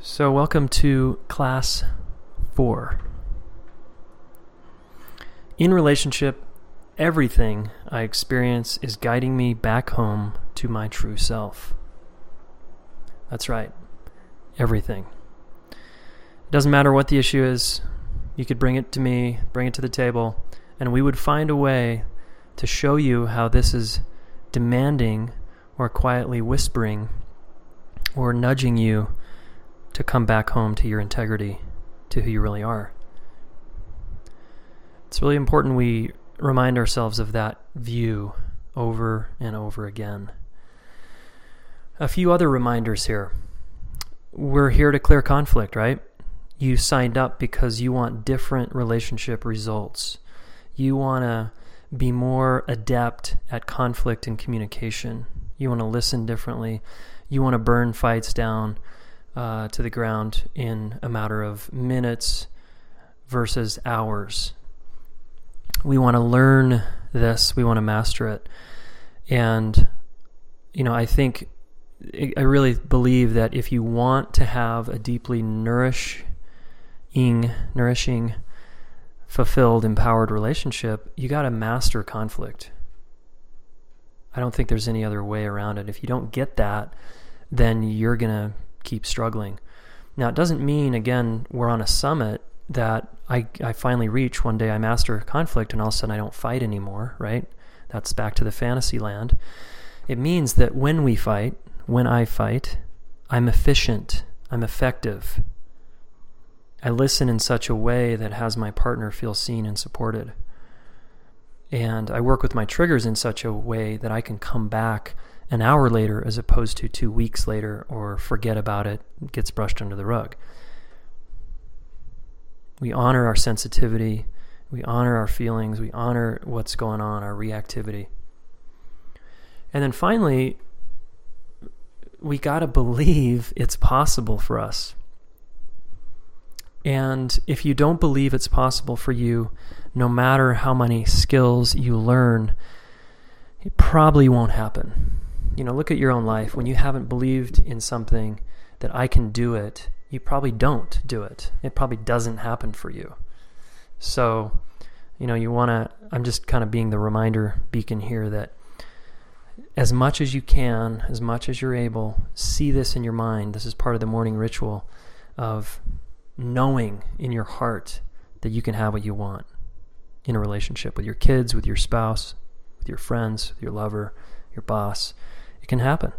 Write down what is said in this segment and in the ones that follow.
So welcome to class 4. In relationship, everything I experience is guiding me back home to my true self. That's right, everything. It doesn't matter what the issue is, you could bring it to me, bring it to the table, and we would find a way to show you how this is demanding or quietly whispering or nudging you to come back home to your integrity, to who you really are. It's really important we remind ourselves of that view over and over again. A few other reminders here. We're here to clear conflict, right? You signed up because you want different relationship results. You want to be more adept at conflict and communication. You want to listen differently. You want to burn fights down to the ground in a matter of minutes versus hours. We want to learn this. We want to master it. And, I really believe that if you want to have a deeply nourishing, fulfilled, empowered relationship, you got to master conflict. I don't think there's any other way around it. If you don't get that, then you're going to keep struggling. Now, it doesn't mean, again, we're on a summit that I finally reach one day I master conflict and all of a sudden I don't fight anymore, right? That's back to the fantasy land. It means that when I fight, I'm efficient, I'm effective. I listen in such a way that has my partner feel seen and supported. And I work with my triggers in such a way that I can come back an hour later as opposed to 2 weeks later or forget about it, gets brushed under the rug. We honor our sensitivity, we honor our feelings, we honor what's going on, our reactivity. And then finally, we got to believe it's possible for us. And if you don't believe it's possible for you, no matter how many skills you learn, it probably won't happen. Look at your own life. When you haven't believed in something that I can do it, you probably don't do it. It probably doesn't happen for you. So, I'm just kind of being the reminder beacon here that as much as you can, as much as you're able, see this in your mind. This is part of the morning ritual of knowing in your heart that you can have what you want in a relationship with your kids, with your spouse, with your friends, with your lover, your boss. It can happen.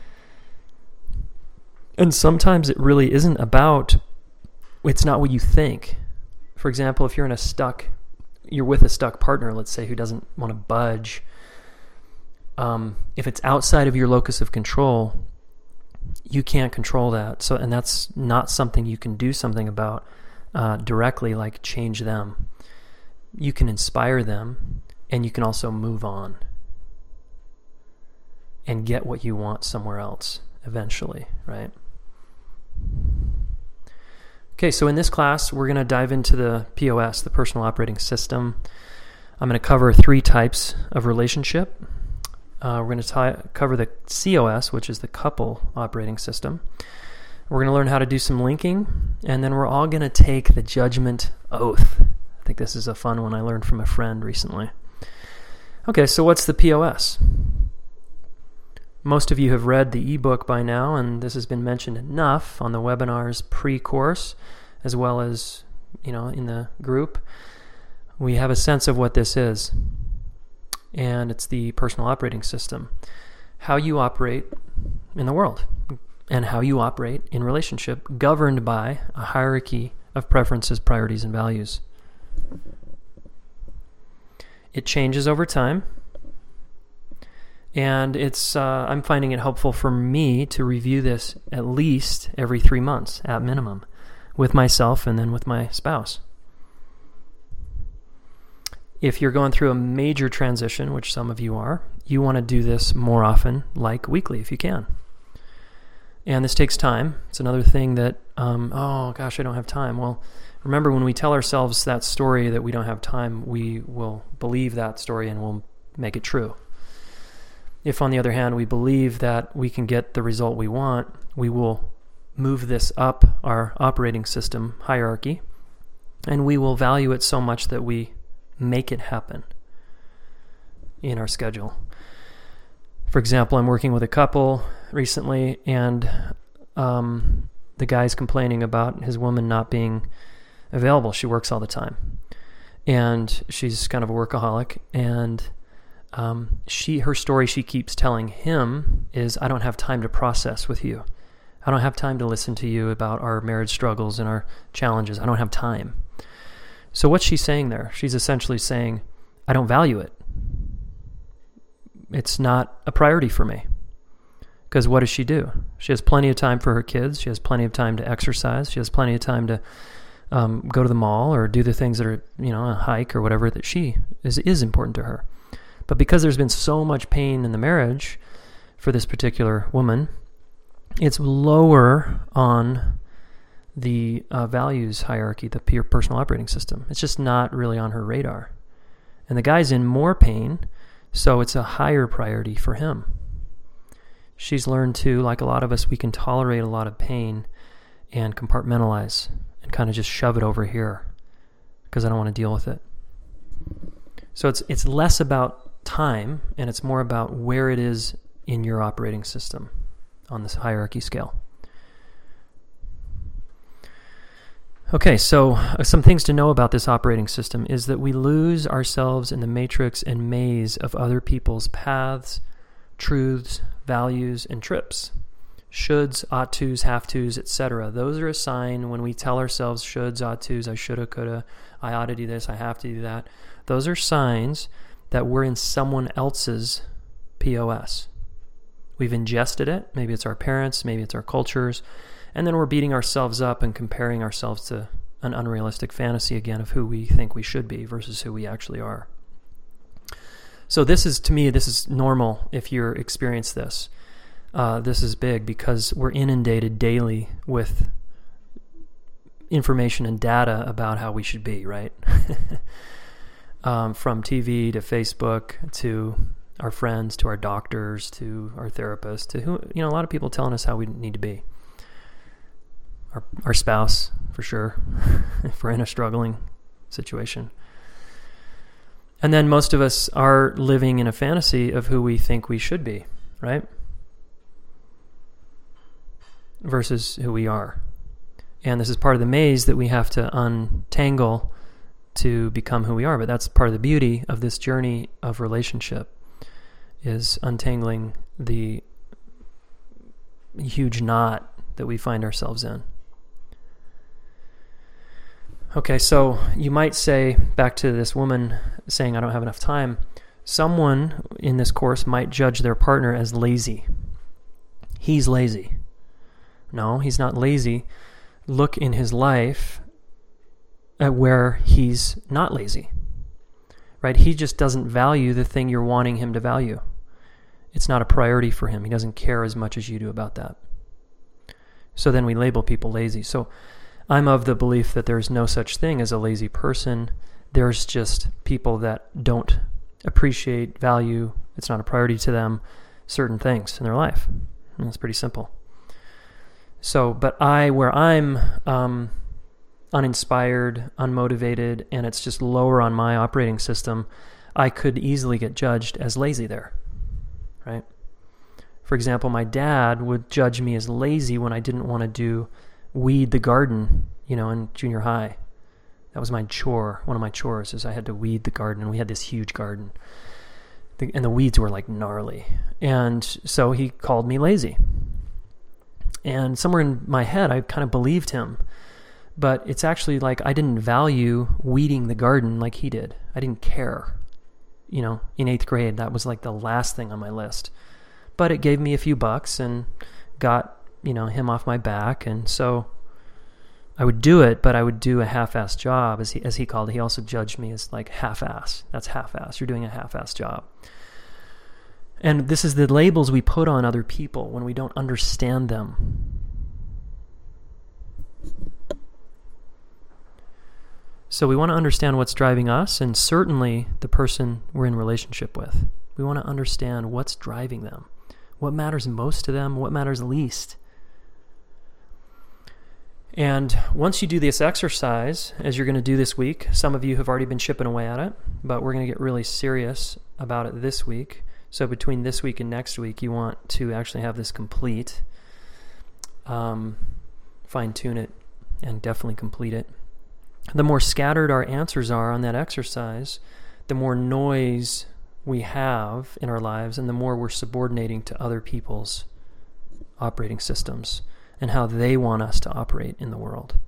And sometimes it really isn't about, it's not what you think. For example, if you're with a stuck partner, let's say, who doesn't want to budge, if it's outside of your locus of control, you can't control that. And that's not something you can do something about directly, like change them. You can inspire them, and you can also move on and get what you want somewhere else eventually, right? Okay, so in this class, we're going to dive into the POS, the personal operating system. I'm going to cover 3 types of relationship. We're going to cover the COS, which is the couple operating system. We're going to learn how to do some linking, and then we're all going to take the judgment oath. I think this is a fun one I learned from a friend recently. Okay, so what's the POS? Most of you have read the ebook by now, and this has been mentioned enough on the webinars pre-course, as well as, in the group. We have a sense of what this is, and it's the personal operating system. How you operate in the world, and how you operate in relationship, governed by a hierarchy of preferences, priorities, and values. It changes over time. And I'm finding it helpful for me to review this at least every 3 months at minimum with myself and then with my spouse. If you're going through a major transition, which some of you are, you want to do this more often, like weekly if you can. And this takes time. It's another thing that, I don't have time. Well, remember, when we tell ourselves that story that we don't have time, we will believe that story and we'll make it true. If, on the other hand, we believe that we can get the result we want, we will move this up our operating system hierarchy, and we will value it so much that we make it happen in our schedule. For example, I'm working with a couple recently, and the guy's complaining about his woman not being available. She works all the time, and she's kind of a workaholic, and her story she keeps telling him is, I don't have time to process with you. I don't have time to listen to you about our marriage struggles and our challenges. I don't have time. So what's she saying there? She's essentially saying, I don't value it. It's not a priority for me. Because what does she do? She has plenty of time for her kids. She has plenty of time to exercise. She has plenty of time to go to the mall or do the things that are, a hike or whatever that she is important to her. But because there's been so much pain in the marriage for this particular woman, it's lower on the values hierarchy, the personal operating system. It's just not really on her radar. And the guy's in more pain, so it's a higher priority for him. She's learned to, like a lot of us, we can tolerate a lot of pain and compartmentalize and kind of just shove it over here because I don't want to deal with it. So it's less about time and it's more about where it is in your operating system on this hierarchy scale. Okay, so some things to know about this operating system is that we lose ourselves in the matrix and maze of other people's paths, truths, values, and trips. Shoulds, ought tos, have tos, etc. Those are a sign when we tell ourselves shoulds, ought tos, I shoulda, coulda, I ought to do this, I have to do that. Those are signs that we're in someone else's POS. We've ingested it. Maybe it's our parents, maybe it's our cultures, and then we're beating ourselves up and comparing ourselves to an unrealistic fantasy again of who we think we should be versus who we actually are. So this is normal if you experience this. This is big because we're inundated daily with information and data about how we should be, right? From TV to Facebook to our friends to our doctors to our therapists to who, a lot of people telling us how we need to be. Our spouse, for sure, if we're in a struggling situation. And then most of us are living in a fantasy of who we think we should be, right? Versus who we are. And this is part of the maze that we have to untangle to become who we are. But that's part of the beauty of this journey of relationship, is untangling the huge knot that we find ourselves in. Okay, so you might say, back to this woman saying, I don't have enough time, someone in this course might judge their partner as lazy. He's lazy. No, he's not lazy. Look in his life at where he's not lazy, right? He just doesn't value the thing you're wanting him to value. It's not a priority for him. He doesn't care as much as you do about that. So then we label people lazy. So I'm of the belief that there's no such thing as a lazy person. There's just people that don't appreciate, value, it's not a priority to them, certain things in their life. And it's pretty simple. So, but where I'm uninspired, unmotivated, and it's just lower on my operating system, I could easily get judged as lazy there, right? For example, my dad would judge me as lazy when I didn't want to weed the garden, in junior high. That was my chore. One of my chores is I had to weed the garden, and we had this huge garden. And the weeds were like gnarly. And so he called me lazy. And somewhere in my head, I kind of believed him. But it's actually like I didn't value weeding the garden like he did. I didn't care. In 8th grade, that was like the last thing on my list. But it gave me a few bucks and got, him off my back. And so I would do it, but I would do a half-ass job, as he called it. He also judged me as like half-ass. That's half-ass. You're doing a half-ass job. And this is the labels we put on other people when we don't understand them. So we want to understand what's driving us, and certainly the person we're in relationship with. We want to understand what's driving them. What matters most to them, what matters least. And once you do this exercise, as you're going to do this week, some of you have already been chipping away at it, but we're going to get really serious about it this week. So between this week and next week, you want to actually have this complete, fine-tune it, and definitely complete it. The more scattered our answers are on that exercise, the more noise we have in our lives, and the more we're subordinating to other people's operating systems and how they want us to operate in the world.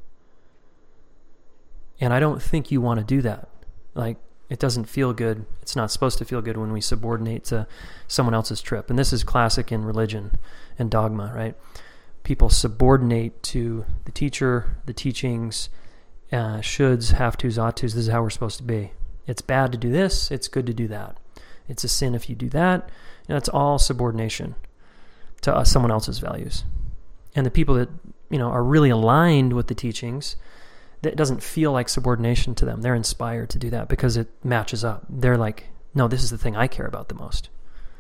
And I don't think you want to do that. Like, it doesn't feel good. It's not supposed to feel good when we subordinate to someone else's trip. And this is classic in religion and dogma, right? People subordinate to the teacher, the teachings, shoulds, have-tos, ought-tos. This is how we're supposed to be. It's bad to do this. It's good to do that. It's a sin if you do that. And that's all subordination to someone else's values. And the people that, are really aligned with the teachings, that doesn't feel like subordination to them. They're inspired to do that because it matches up. They're like, no, this is the thing I care about the most.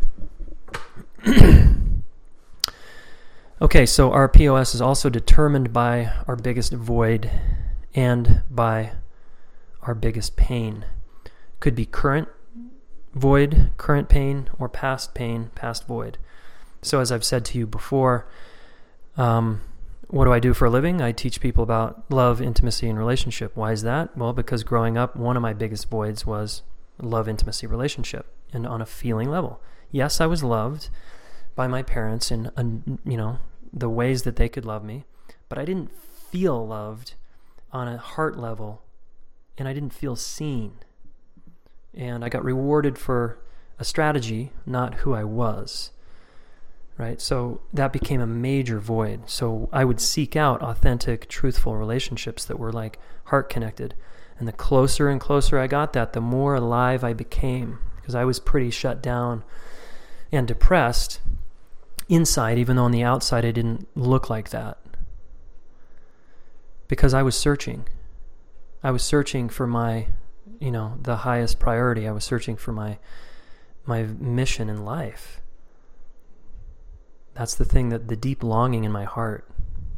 Okay, so our POS is also determined by our biggest void and by our biggest pain. Could be current void, current pain, or past pain, past void. So as I've said to you before, what do I do for a living? I teach people about love, intimacy, and relationship. Why is that? Well, because growing up, one of my biggest voids was love, intimacy, relationship, and on a feeling level. Yes, I was loved by my parents in, the ways that they could love me, but I didn't feel loved on a heart level, and I didn't feel seen. And I got rewarded for a strategy, not who I was. Right? So that became a major void. So I would seek out authentic, truthful relationships that were like heart connected. And the closer and closer I got that, the more alive I became, because I was pretty shut down and depressed inside, even though on the outside I didn't look like that. Because I was searching. I was searching for my, the highest priority. I was searching for my mission in life. That's the thing, that the deep longing in my heart.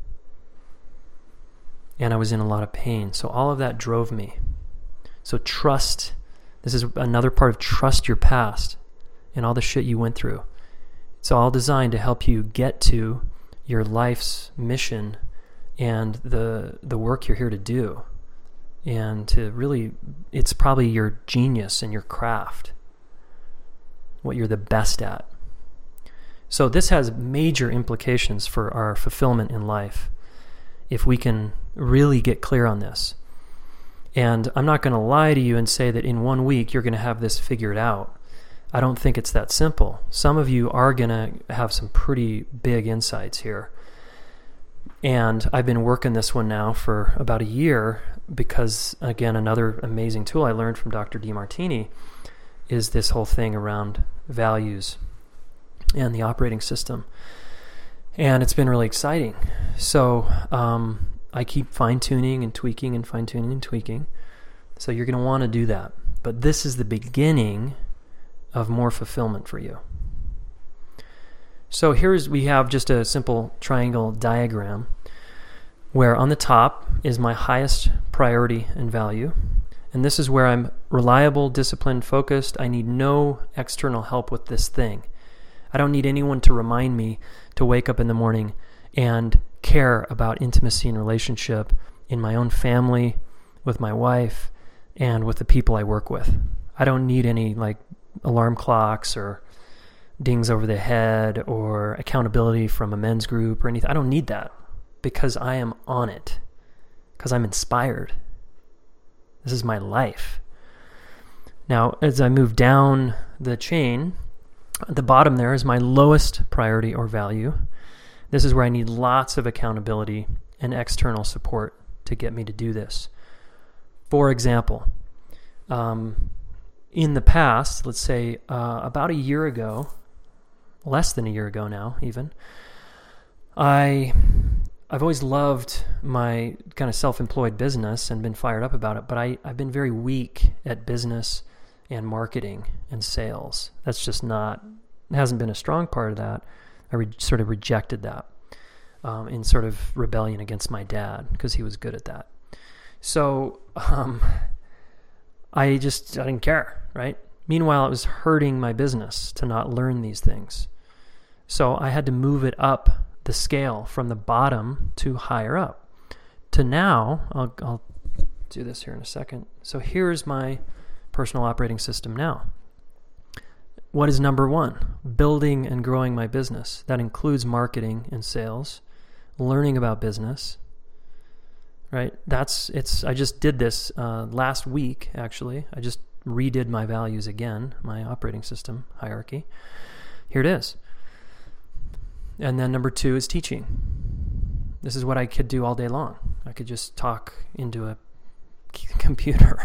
And I was in a lot of pain. So all of that drove me. So trust. This is another part of trust your past and all the shit you went through. It's all designed to help you get to your life's mission and the work you're here to do. And to really, it's probably your genius and your craft. What you're the best at. So this has major implications for our fulfillment in life if we can really get clear on this. And I'm not going to lie to you and say that in 1 week you're going to have this figured out. I don't think it's that simple. Some of you are going to have some pretty big insights here. And I've been working this one now for about a year because, again, another amazing tool I learned from Dr. DeMartini is this whole thing around values and the operating system. And it's been really exciting. So I keep fine-tuning and tweaking and fine-tuning and tweaking. So you're going to want to do that. But this is the beginning of more fulfillment for you. So we have just a simple triangle diagram where on the top is my highest priority and value. And this is where I'm reliable, disciplined, focused. I need no external help with this thing. I don't need anyone to remind me to wake up in the morning and care about intimacy and relationship in my own family, with my wife, and with the people I work with. I don't need any alarm clocks or dings over the head or accountability from a men's group or anything. I don't need that because I am on it, because I'm inspired. This is my life. Now, as I move down the chain, at the bottom there is my lowest priority or value. This is where I need lots of accountability and external support to get me to do this. For example, in the past, let's say about a year ago, less than a year ago now even, I've always loved my kind of self-employed business and been fired up about it, but I've been very weak at business and marketing and sales. That's just it hasn't been a strong part of that. I sort of rejected that. in sort of rebellion against my dad because he was good at that. So I didn't care, right? Meanwhile, it was hurting my business to not learn these things. So I had to move it up the scale from the bottom to higher up. To now, I'll do this here in a second. So here's my personal operating system now. What is number one? Building and growing my business. That includes marketing and sales, learning about business, right? I just did this last week, actually. I just redid my values again, my operating system hierarchy. Here it is. And then number two is teaching. This is what I could do all day long. I could just talk into a computer.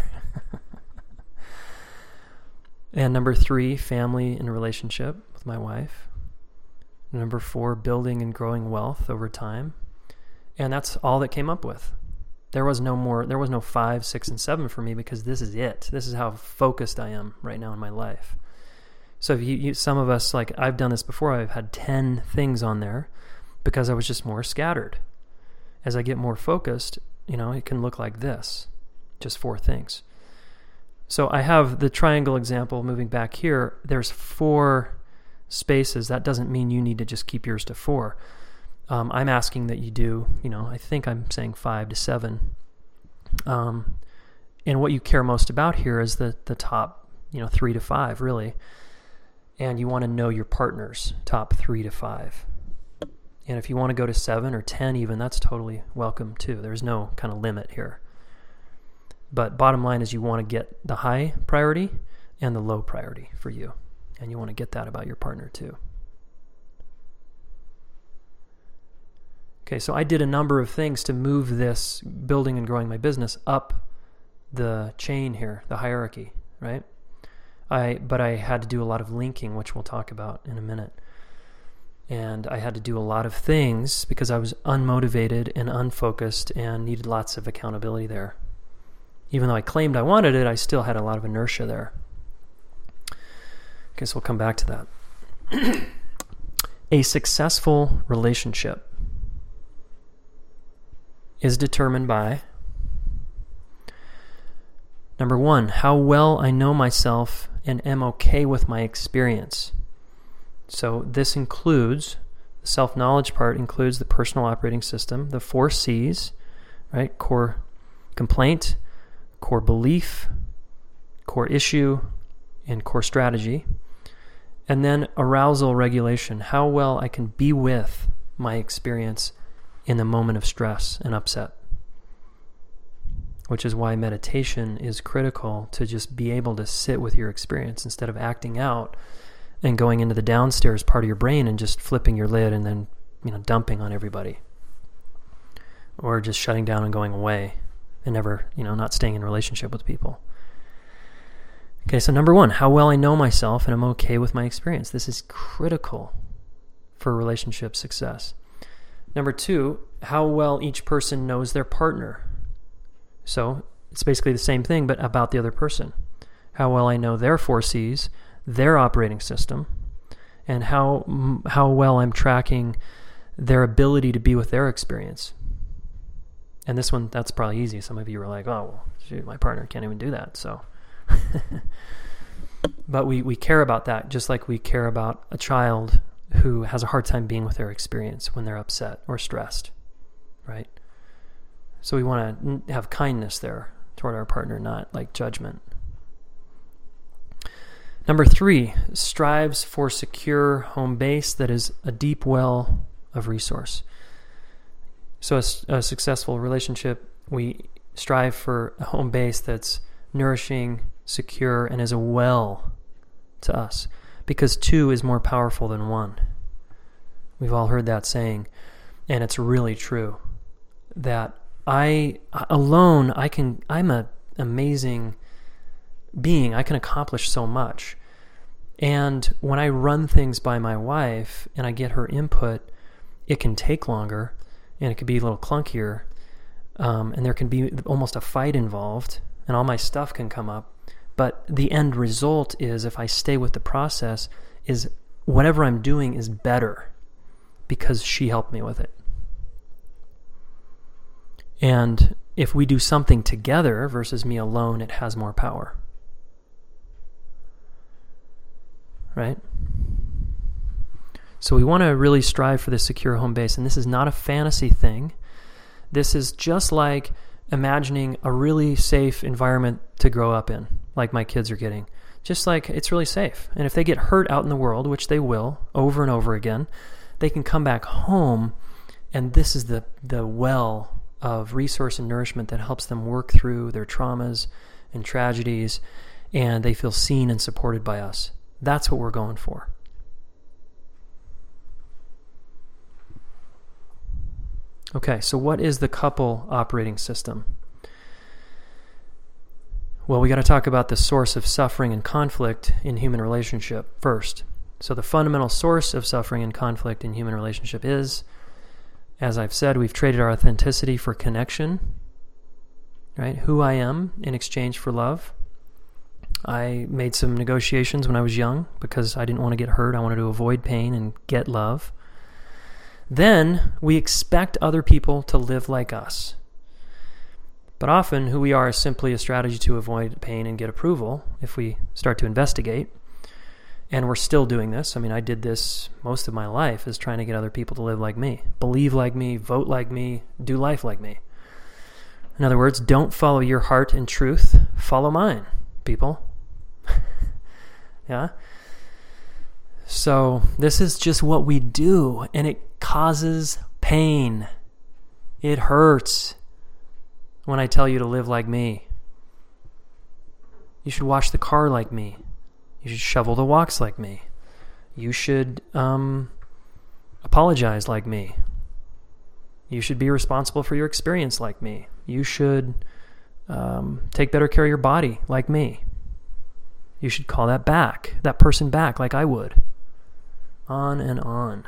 And number three, family and relationship with my wife. Number four, building and growing wealth over time. And that's all that came up with. There was no 5, 6, and 7 for me because this is it. This is how focused I am right now in my life. So if some of us, like I've done this before, I've had 10 things on there because I was just more scattered. As I get more focused, it can look like this, just 4 things. So I have the triangle example moving back here. There's 4 spaces. That doesn't mean you need to just keep yours to 4. I'm asking that you do, I think I'm saying 5 to 7. And what you care most about here is the top, 3 to 5, really. And you want to know your partners, top 3 to 5. And if you want to go to 7 or 10 even, that's totally welcome too. There's no kind of limit here. But bottom line is you want to get the high priority and the low priority for you. And you want to get that about your partner too. Okay, so I did a number of things to move this building and growing my business up the chain here, the hierarchy, right? But I had to do a lot of linking, which we'll talk about in a minute. And I had to do a lot of things because I was unmotivated and unfocused and needed lots of accountability there. Even though I claimed I wanted it, I still had a lot of inertia there. Guess we'll come back to that. A successful relationship is determined by, number 1, how well I know myself and am okay with my experience. So this includes, the self-knowledge part includes the personal operating system, the 4 C's, right? Core complaint, core belief, core issue, and core strategy. And then arousal regulation, how well I can be with my experience in the moment of stress and upset. Which is why meditation is critical, to just be able to sit with your experience instead of acting out and going into the downstairs part of your brain and just flipping your lid and then, dumping on everybody. Or just shutting down and going away and never, not staying in a relationship with people. Okay, so number 1, how well I know myself and I'm okay with my experience. This is critical for relationship success. Number 2, how well each person knows their partner. So it's basically the same thing, but about the other person. How well I know their 4 C's, their operating system, and how well I'm tracking their ability to be with their experience. And this one, that's probably easy. Some of you are like, oh, well, shoot, my partner can't even do that. So, but we care about that just like we care about a child who has a hard time being with their experience when they're upset or stressed, right? So we want to have kindness there toward our partner, not like judgment. Number 3, strives for secure home base that is a deep well of resource. So a successful relationship, we strive for a home base that's nourishing, secure, and is a well to us. Because 2 is more powerful than 1. We've all heard that saying, and it's really true. That I'm an amazing being. I can accomplish so much. And when I run things by my wife and I get her input, it can take longer and it can be a little clunkier. And there can be almost a fight involved and all my stuff can come up. But the end result is, if I stay with the process, is whatever I'm doing is better because she helped me with it. And if we do something together versus me alone, it has more power. Right? So we want to really strive for this secure home base. And this is not a fantasy thing. This is just like imagining a really safe environment to grow up in, like my kids are getting. Just like it's really safe. And if they get hurt out in the world, which they will over and over again, they can come back home, and this is the well of resource and nourishment that helps them work through their traumas and tragedies, and they feel seen and supported by us. That's what we're going for. Okay, so what is the couple operating system? Well, we got to talk about the source of suffering and conflict in human relationship first. So the fundamental source of suffering and conflict in human relationship is, as I've said, we've traded our authenticity for connection, right? Who I am in exchange for love. I made some negotiations when I was young because I didn't want to get hurt. I wanted to avoid pain and get love. Then we expect other people to live like us. But often who we are is simply a strategy to avoid pain and get approval if we start to investigate. And we're still doing this. I mean, I did this most of my life, is trying to get other people to live like me, believe like me, vote like me, do life like me. In other words, don't follow your heart and truth, follow mine, people. Yeah? So this is just what we do, and it causes pain. It hurts when I tell you to live like me. You should wash the car like me. You should shovel the walks like me. You should apologize like me. You should be responsible for your experience like me. You should take better care of your body like me. You should call that person back like I would. On and on.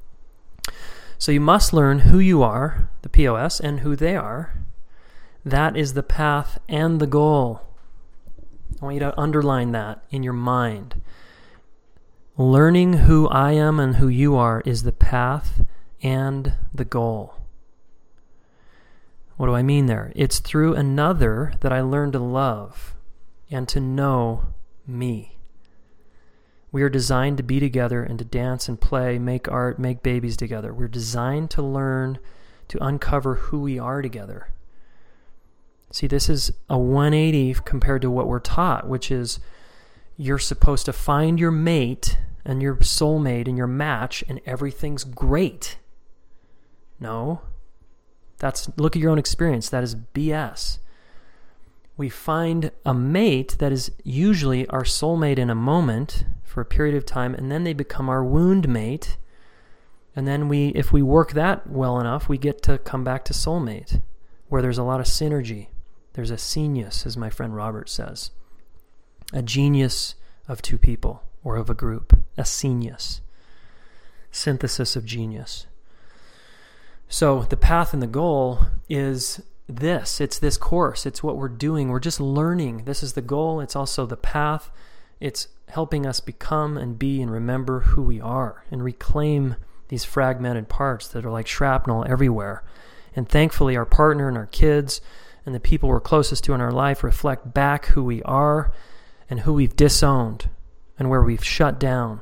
So you must learn who you are, the POS, and who they are. That is the path and the goal. I want you to underline that in your mind. Learning who I am and who you are is the path and the goal. What do I mean there? It's through another that I learn to love and to know me. We are designed to be together and to dance and play, make art, make babies together. We're designed to learn to uncover who we are together. See, this is a 180 compared to what we're taught, which is you're supposed to find your mate and your soulmate and your match and everything's great. No. Look at your own experience. That is BS. We find a mate that is usually our soulmate in a moment for a period of time, and then they become our wound mate. And then if we work that well enough, we get to come back to soulmate, where there's a lot of synergy. There's a genius, as my friend Robert says. A genius of two people or of a group. A genius. Synthesis of genius. So the path and the goal is this. It's this course. It's what we're doing. We're just learning. This is the goal. It's also the path. It's helping us become and be and remember who we are and reclaim these fragmented parts that are like shrapnel everywhere. And thankfully, our partner and our kids and the people we're closest to in our life reflect back who we are and who we've disowned and where we've shut down.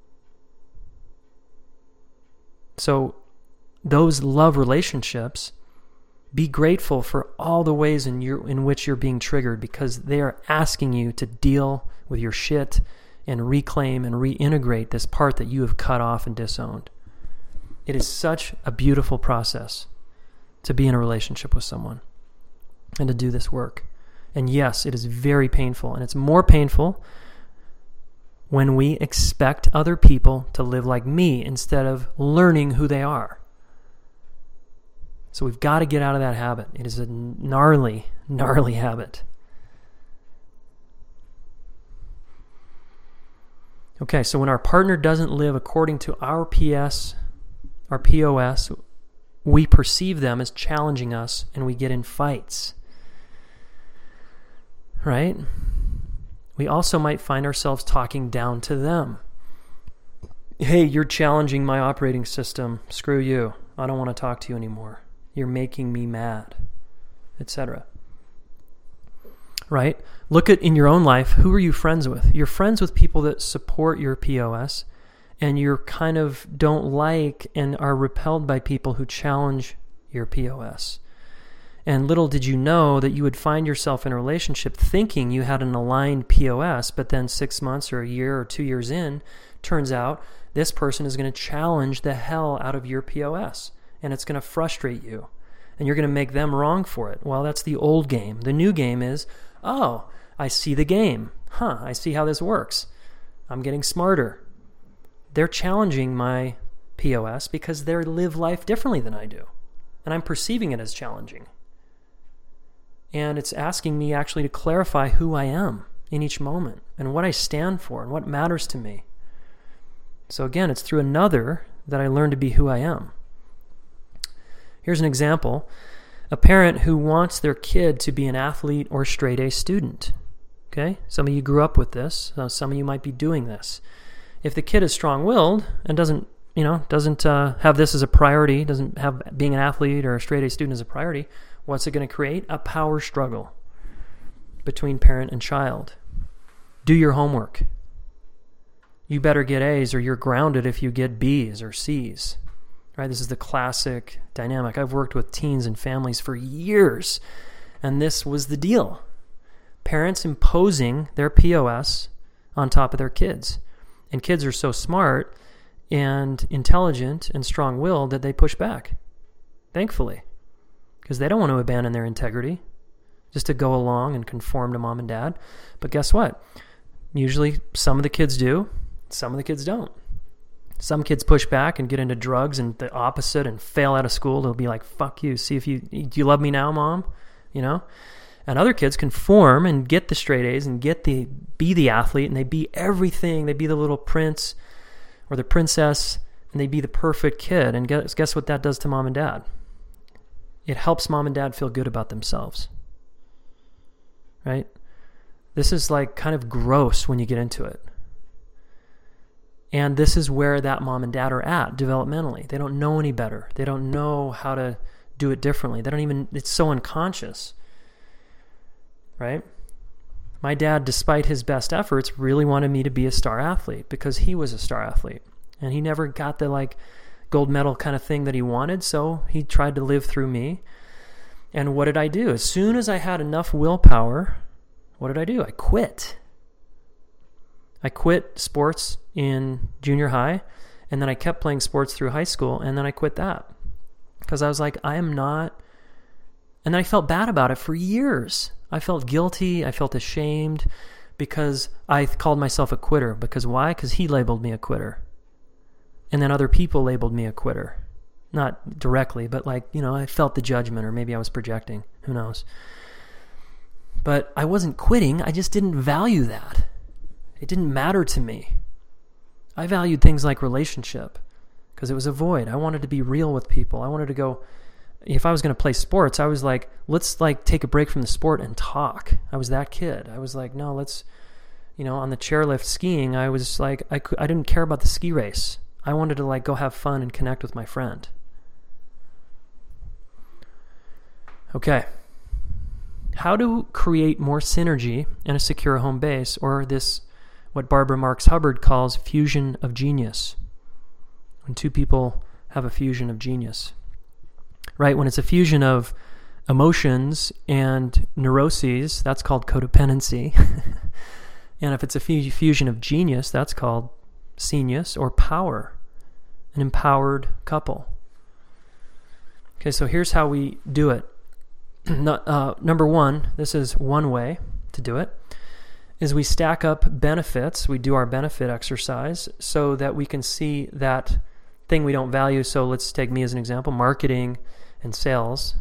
So those love relationships, be grateful for all the ways in which you're being triggered, because they are asking you to deal with your shit and reclaim and reintegrate this part that you have cut off and disowned. It is such a beautiful process to be in a relationship with someone and to do this work. And yes, it is very painful, and it's more painful when we expect other people to live like me instead of learning who they are. So we've got to get out of that habit. It is a gnarly, gnarly habit. Okay, so when our partner doesn't live according to our POS, we perceive them as challenging us and we get in fights. Right? We also might find ourselves talking down to them. Hey, you're challenging my operating system. Screw you. I don't want to talk to you anymore. You're making me mad. etc. Right? Look at in your own life, who are you friends with? You're friends with people that support your POS, and you're kind of don't like and are repelled by people who challenge your POS. And little did you know that you would find yourself in a relationship thinking you had an aligned POS, but then 6 months or a year or 2 years in, turns out this person is going to challenge the hell out of your POS, and it's going to frustrate you, and you're going to make them wrong for it. Well, that's the old game. The new game is, oh, I see the game. I see how this works. I'm getting smarter. They're challenging my POS because they live life differently than I do, and I'm perceiving it as challenging. And it's asking me actually to clarify who I am in each moment and what I stand for and what matters to me. So again, it's through another that I learn to be who I am. Here's an example. A parent who wants their kid to be an athlete or straight A student. Okay? Some of you grew up with this. Some of you might be doing this. If the kid is strong-willed and doesn't have this as a priority, doesn't have being an athlete or a straight A student as a priority, what's it going to create? A power struggle between parent and child. Do your homework. You better get A's or you're grounded if you get B's or C's. Right? This is the classic dynamic. I've worked with teens and families for years, and this was the deal. Parents imposing their POS on top of their kids. And kids are so smart and intelligent and strong-willed that they push back, thankfully, because they don't want to abandon their integrity just to go along and conform to mom and dad. But guess what? Usually some of the kids do, some of the kids don't. Some kids push back and get into drugs and the opposite and fail out of school. They'll be like, fuck you. See if do you love me now, mom? You know? And other kids conform and get the straight A's and be the athlete, and they be everything. They be the little prince or the princess, and they be the perfect kid. And guess what that does to mom and dad? It helps mom and dad feel good about themselves. Right? This is like kind of gross when you get into it. And this is where that mom and dad are at developmentally. They don't know any better. They don't know how to do it differently. It's so unconscious. Right? My dad, despite his best efforts, really wanted me to be a star athlete because he was a star athlete. And he never got the gold medal kind of thing that he wanted, so he tried to live through me. And what did I do? As soon as I had enough willpower, what did I do? I quit. I quit sports in junior high, and then I kept playing sports through high school, and then I quit that. Because I was like, I am not... And then I felt bad about it for years. I felt guilty. I felt ashamed because I called myself a quitter. Because why? Because he labeled me a quitter. And then other people labeled me a quitter. Not directly, but I felt the judgment, or maybe I was projecting. Who knows? But I wasn't quitting. I just didn't value that. It didn't matter to me. I valued things like relationship because it was a void. I wanted to be real with people. I wanted to go... If I was going to play sports, I was like, let's take a break from the sport and talk. I was that kid. I was like, no, let's, on the chairlift skiing, I was like, I didn't care about the ski race. I wanted to go have fun and connect with my friend. Okay. How to create more synergy in a secure home base, or this, what Barbara Marx Hubbard calls fusion of genius. When two people have a fusion of genius. Right? When it's a fusion of emotions and neuroses, that's called codependency. And if it's a fusion of genius, that's called genius or power, an empowered couple. Okay, so here's how we do it. Number one, this is one way to do it, is we stack up benefits. We do our benefit exercise so that we can see that thing we don't value. So let's take me as an example, marketing and sales,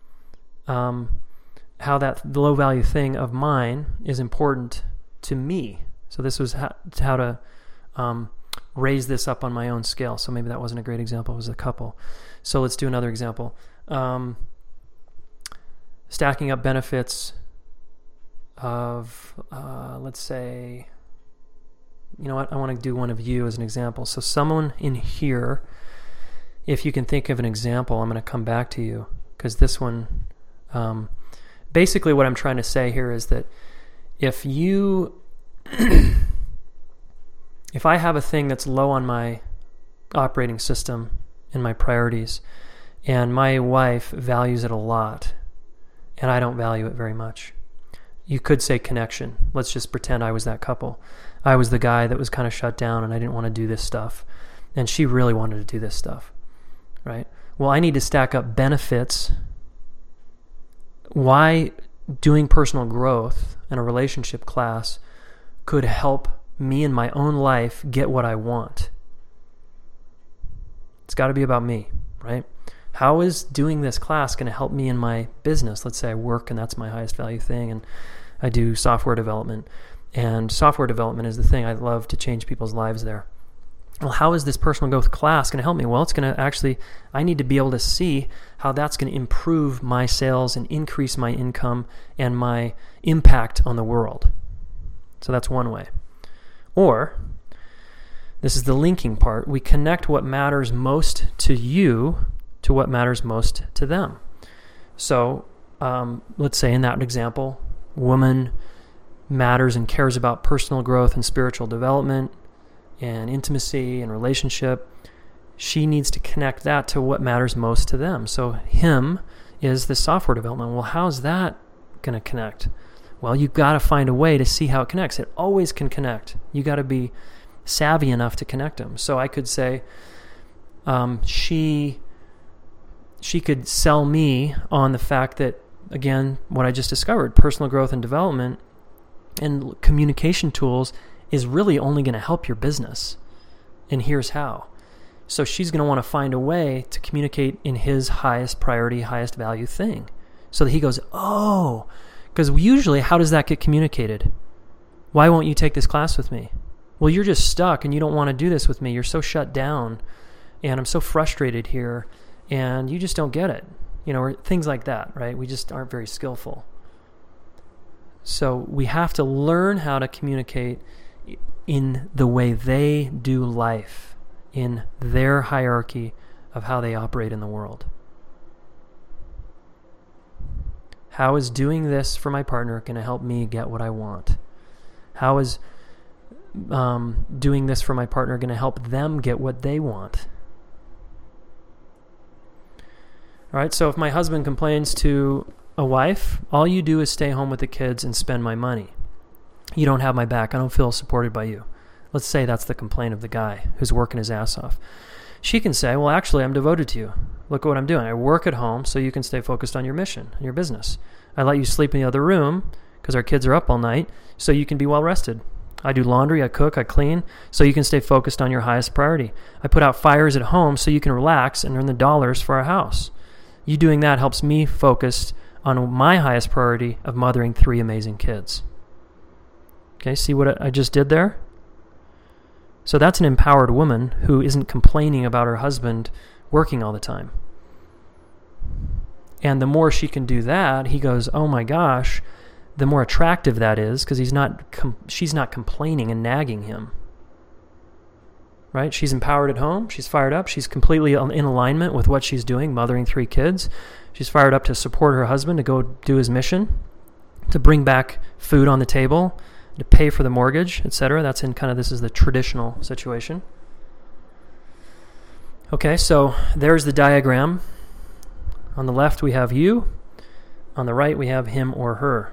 how that low value thing of mine is important to me. So this was how to raise this up on my own scale. So maybe that wasn't a great example. It was a couple. So let's do another example. Stacking up benefits of, let's say, you know what? I want to do one of you as an example. So someone in here, if you can think of an example, I'm going to come back to you because this one basically what I'm trying to say here is that if I have a thing that's low on my operating system and my priorities, and my wife values it a lot, and I don't value it very much, you could say connection. Let's just pretend I was that couple. I was the guy that was kind of shut down and I didn't want to do this stuff, and she really wanted to do this stuff, right? Well, I need to stack up benefits. Why doing personal growth in a relationship class could help me in my own life get what I want. It's got to be about me, right? How is doing this class going to help me in my business? Let's say I work and that's my highest value thing, and I do software development. And software development is the thing. I love to change people's lives there. Well, how is this personal growth class going to help me? Well, it's going to actually, I need to be able to see how that's going to improve my sales and increase my income and my impact on the world. So that's one way. Or, this is the linking part, we connect what matters most to you to what matters most to them. So, let's say in that example, woman matters and cares about personal growth and spiritual development and intimacy and relationship. She needs to connect that to what matters most to them. So him is the software development. Well, how's that going to connect? Well, you've got to find a way to see how it connects. It always can connect. You got to be savvy enough to connect them. So I could say she could sell me on the fact that, again, what I just discovered, personal growth and development and communication tools is really only going to help your business. And here's how. So she's going to want to find a way to communicate in his highest priority, highest value thing. So that he goes, oh, because usually how does that get communicated? Why won't you take this class with me? Well, you're just stuck and you don't want to do this with me. You're so shut down and I'm so frustrated here and you just don't get it. Or things like that, right? We just aren't very skillful. So we have to learn how to communicate in the way they do life, in their hierarchy of how they operate in the world. How is doing this for my partner going to help me get what I want? How is doing this for my partner going to help them get what they want? All right, so if my husband complains to a wife, all you do is stay home with the kids and spend my money. You don't have my back. I don't feel supported by you. Let's say that's the complaint of the guy who's working his ass off. She can say, well, actually, I'm devoted to you. Look at what I'm doing. I work at home so you can stay focused on your mission and your business. I let you sleep in the other room because our kids are up all night so you can be well rested. I do laundry, I cook, I clean so you can stay focused on your highest priority. I put out fires at home so you can relax and earn the dollars for our house. You doing that helps me focus on my highest priority of mothering 3 amazing kids. Okay, see what I just did there? So that's an empowered woman who isn't complaining about her husband working all the time. And the more she can do that, he goes, oh my gosh, the more attractive that is because she's not complaining and nagging him. Right? She's empowered at home. She's fired up. She's completely in alignment with what she's doing, mothering 3 kids. She's fired up to support her husband to go do his mission, to bring back food on the table, to pay for the mortgage, etc. That's in this is the traditional situation. Okay, so there's the diagram. On the left we have you. On the right we have him or her.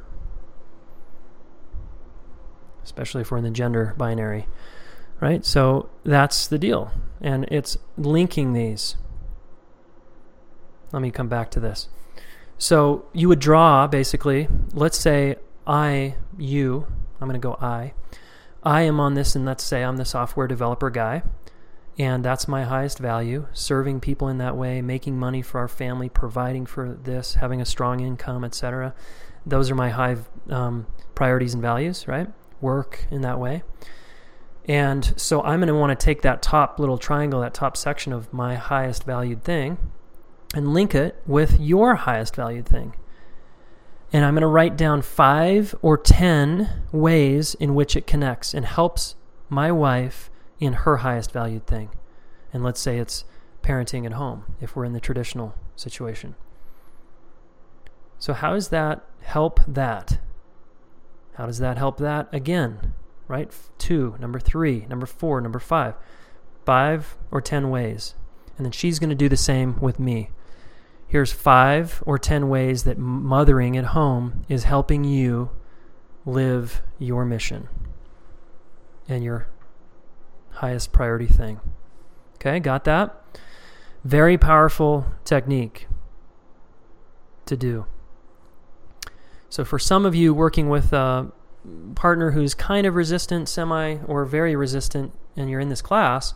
Especially if we're in the gender binary. Right? So that's the deal. And it's linking these. Let me come back to this. So you would draw, basically, let's say I'm going to go I am on this, and let's say I'm the software developer guy, and that's my highest value, serving people in that way, making money for our family, providing for this, having a strong income, etc. Those are my high priorities and values, right? Work in that way. And so I'm going to want to take that top little triangle, that top section of my highest valued thing, and link it with your highest valued thing. And I'm going to write down 5 or 10 ways in which it connects and helps my wife in her highest valued thing. And let's say it's parenting at home, if we're in the traditional situation. So how does that help that? How does that help that? Again, right? 2, number 3, number 4, number 5. 5 or 10 ways. And then she's going to do the same with me. Here's 5 or 10 ways that mothering at home is helping you live your mission and your highest priority thing. Okay, got that? Very powerful technique to do. So for some of you working with a partner who's kind of resistant, semi, or very resistant, and you're in this class,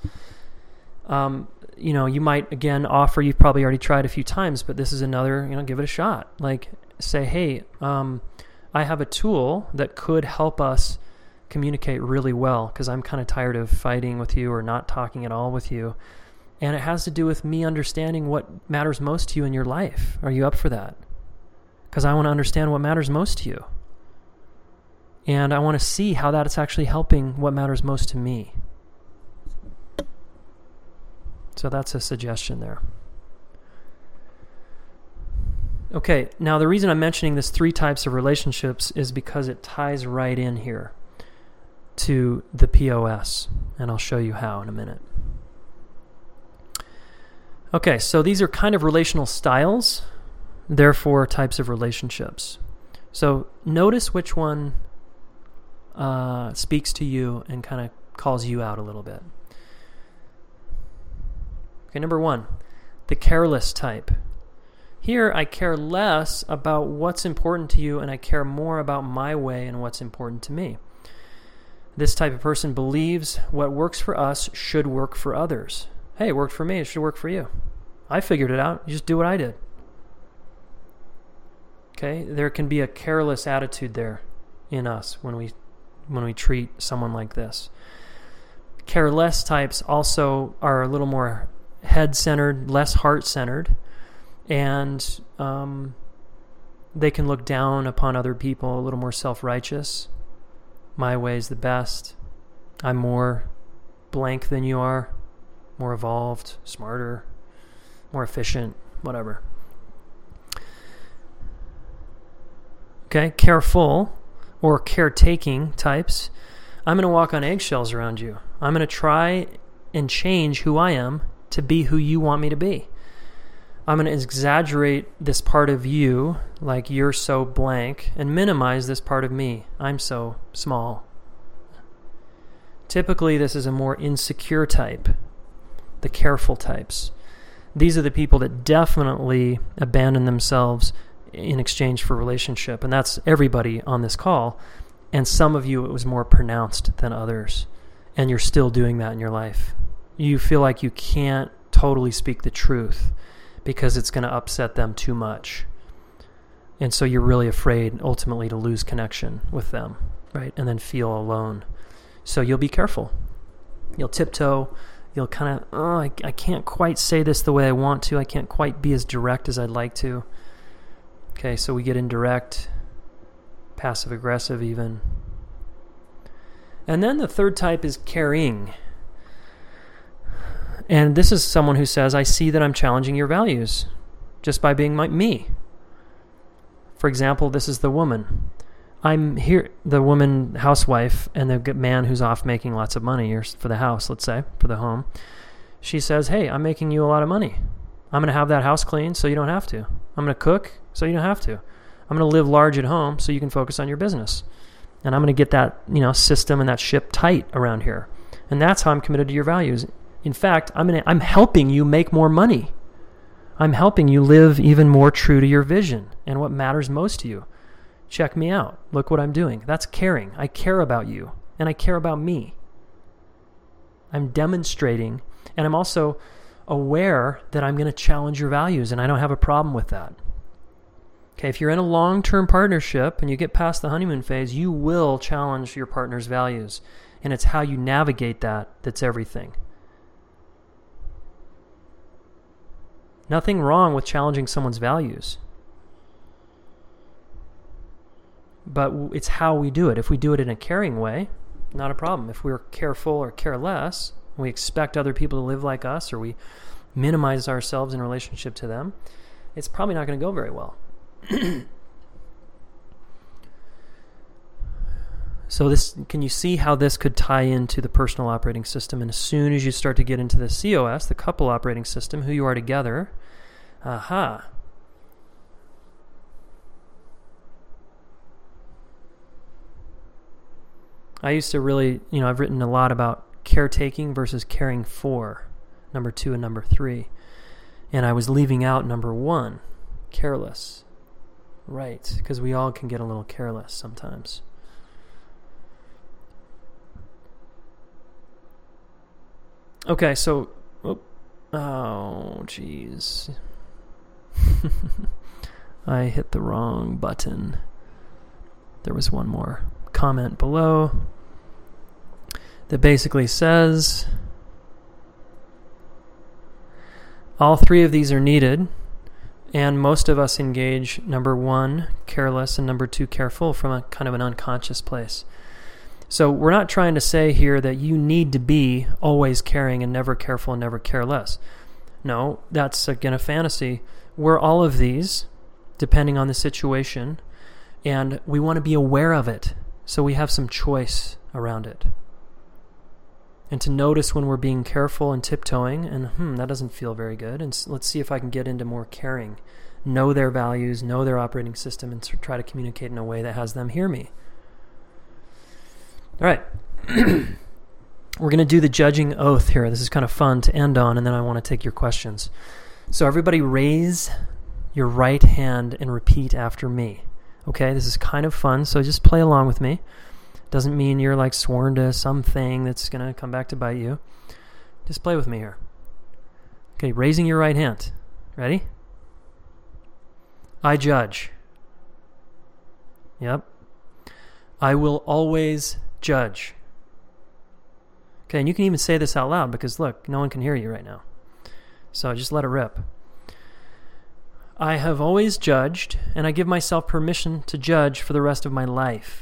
you might, again, offer, you've probably already tried a few times, but this is another, give it a shot. Like, say, hey, I have a tool that could help us communicate really well because I'm kind of tired of fighting with you or not talking at all with you. And it has to do with me understanding what matters most to you in your life. Are you up for that? Because I want to understand what matters most to you. And I want to see how that is actually helping what matters most to me. So that's a suggestion there. Okay, now the reason I'm mentioning this 3 types of relationships is because it ties right in here to the POS. And I'll show you how in a minute. Okay, so these are kind of relational styles, therefore types of relationships. So notice which one speaks to you and kind of calls you out a little bit. Okay, number 1, the careless type. Here, I care less about what's important to you and I care more about my way and what's important to me. This type of person believes what works for us should work for others. Hey, it worked for me, it should work for you. I figured it out, you just do what I did. Okay, there can be a careless attitude there in us when we treat someone like this. Careless types also are a little more head-centered, less heart-centered, and they can look down upon other people, a little more self-righteous. My way's the best. I'm more blank than you are, more evolved, smarter, more efficient, whatever. Okay, careful or caretaking types. I'm going to walk on eggshells around you. I'm going to try and change who I am to be who you want me to be. I'm going to exaggerate this part of you, like you're so blank, and minimize this part of me. I'm so small. Typically, this is a more insecure type, the careful types. These are the people that definitely abandon themselves in exchange for relationship, and that's everybody on this call. And some of you, it was more pronounced than others, and you're still doing that in your life. You feel like you can't totally speak the truth because it's going to upset them too much. And so you're really afraid ultimately to lose connection with them, right? And then feel alone. So you'll be careful. You'll tiptoe. You'll kind of, I can't quite say this the way I want to. I can't quite be as direct as I'd like to. Okay, so we get indirect, passive aggressive even. And then the third type is caring. And this is someone who says, I see that I'm challenging your values just by being me. For example, this is the woman. I'm here, the woman housewife, and the man who's off making lots of money for the house, let's say, for the home. She says, hey, I'm making you a lot of money. I'm going to have that house clean so you don't have to. I'm going to cook so you don't have to. I'm going to live large at home so you can focus on your business. And I'm going to get that, system and that ship tight around here. And that's how I'm committed to your values. In fact, I'm helping you make more money. I'm helping you live even more true to your vision and what matters most to you. Check me out. Look what I'm doing. That's caring. I care about you, and I care about me. I'm demonstrating, and I'm also aware that I'm going to challenge your values, and I don't have a problem with that. Okay, if you're in a long-term partnership and you get past the honeymoon phase, you will challenge your partner's values, and it's how you navigate that that's everything. Nothing wrong with challenging someone's values. But it's how we do it. If we do it in a caring way, not a problem. If we're careful or careless, we expect other people to live like us, or we minimize ourselves in relationship to them, it's probably not going to go very well. So can you see how this could tie into the personal operating system? And as soon as you start to get into the COS, the couple operating system, who you are together, aha. I used to really, I've written a lot about caretaking versus caring for, number 2 and number 3. And I was leaving out number 1, careless. Right, because we all can get a little careless sometimes. Okay, so, oh, geez. I hit the wrong button. There was one more comment below that basically says, all 3 of these are needed, and most of us engage number 1, careless, and number 2, careful, from a kind of an unconscious place. So we're not trying to say here that you need to be always caring and never careful and never careless. No, that's again a fantasy. We're all of these, depending on the situation, and we want to be aware of it, so we have some choice around it. And to notice when we're being careful and tiptoeing, and that doesn't feel very good, and let's see if I can get into more caring. Know their values, know their operating system, and try to communicate in a way that has them hear me. All right. We're going to do the judging oath here. This is kind of fun to end on, and then I want to take your questions. So everybody raise your right hand and repeat after me. Okay, this is kind of fun, so just play along with me. Doesn't mean you're like sworn to something that's going to come back to bite you. Just play with me here. Okay, raising your right hand. Ready? I judge. Yep. I will always judge. Okay, and you can even say this out loud because look, no one can hear you right now. So just let it rip. I have always judged, and I give myself permission to judge for the rest of my life.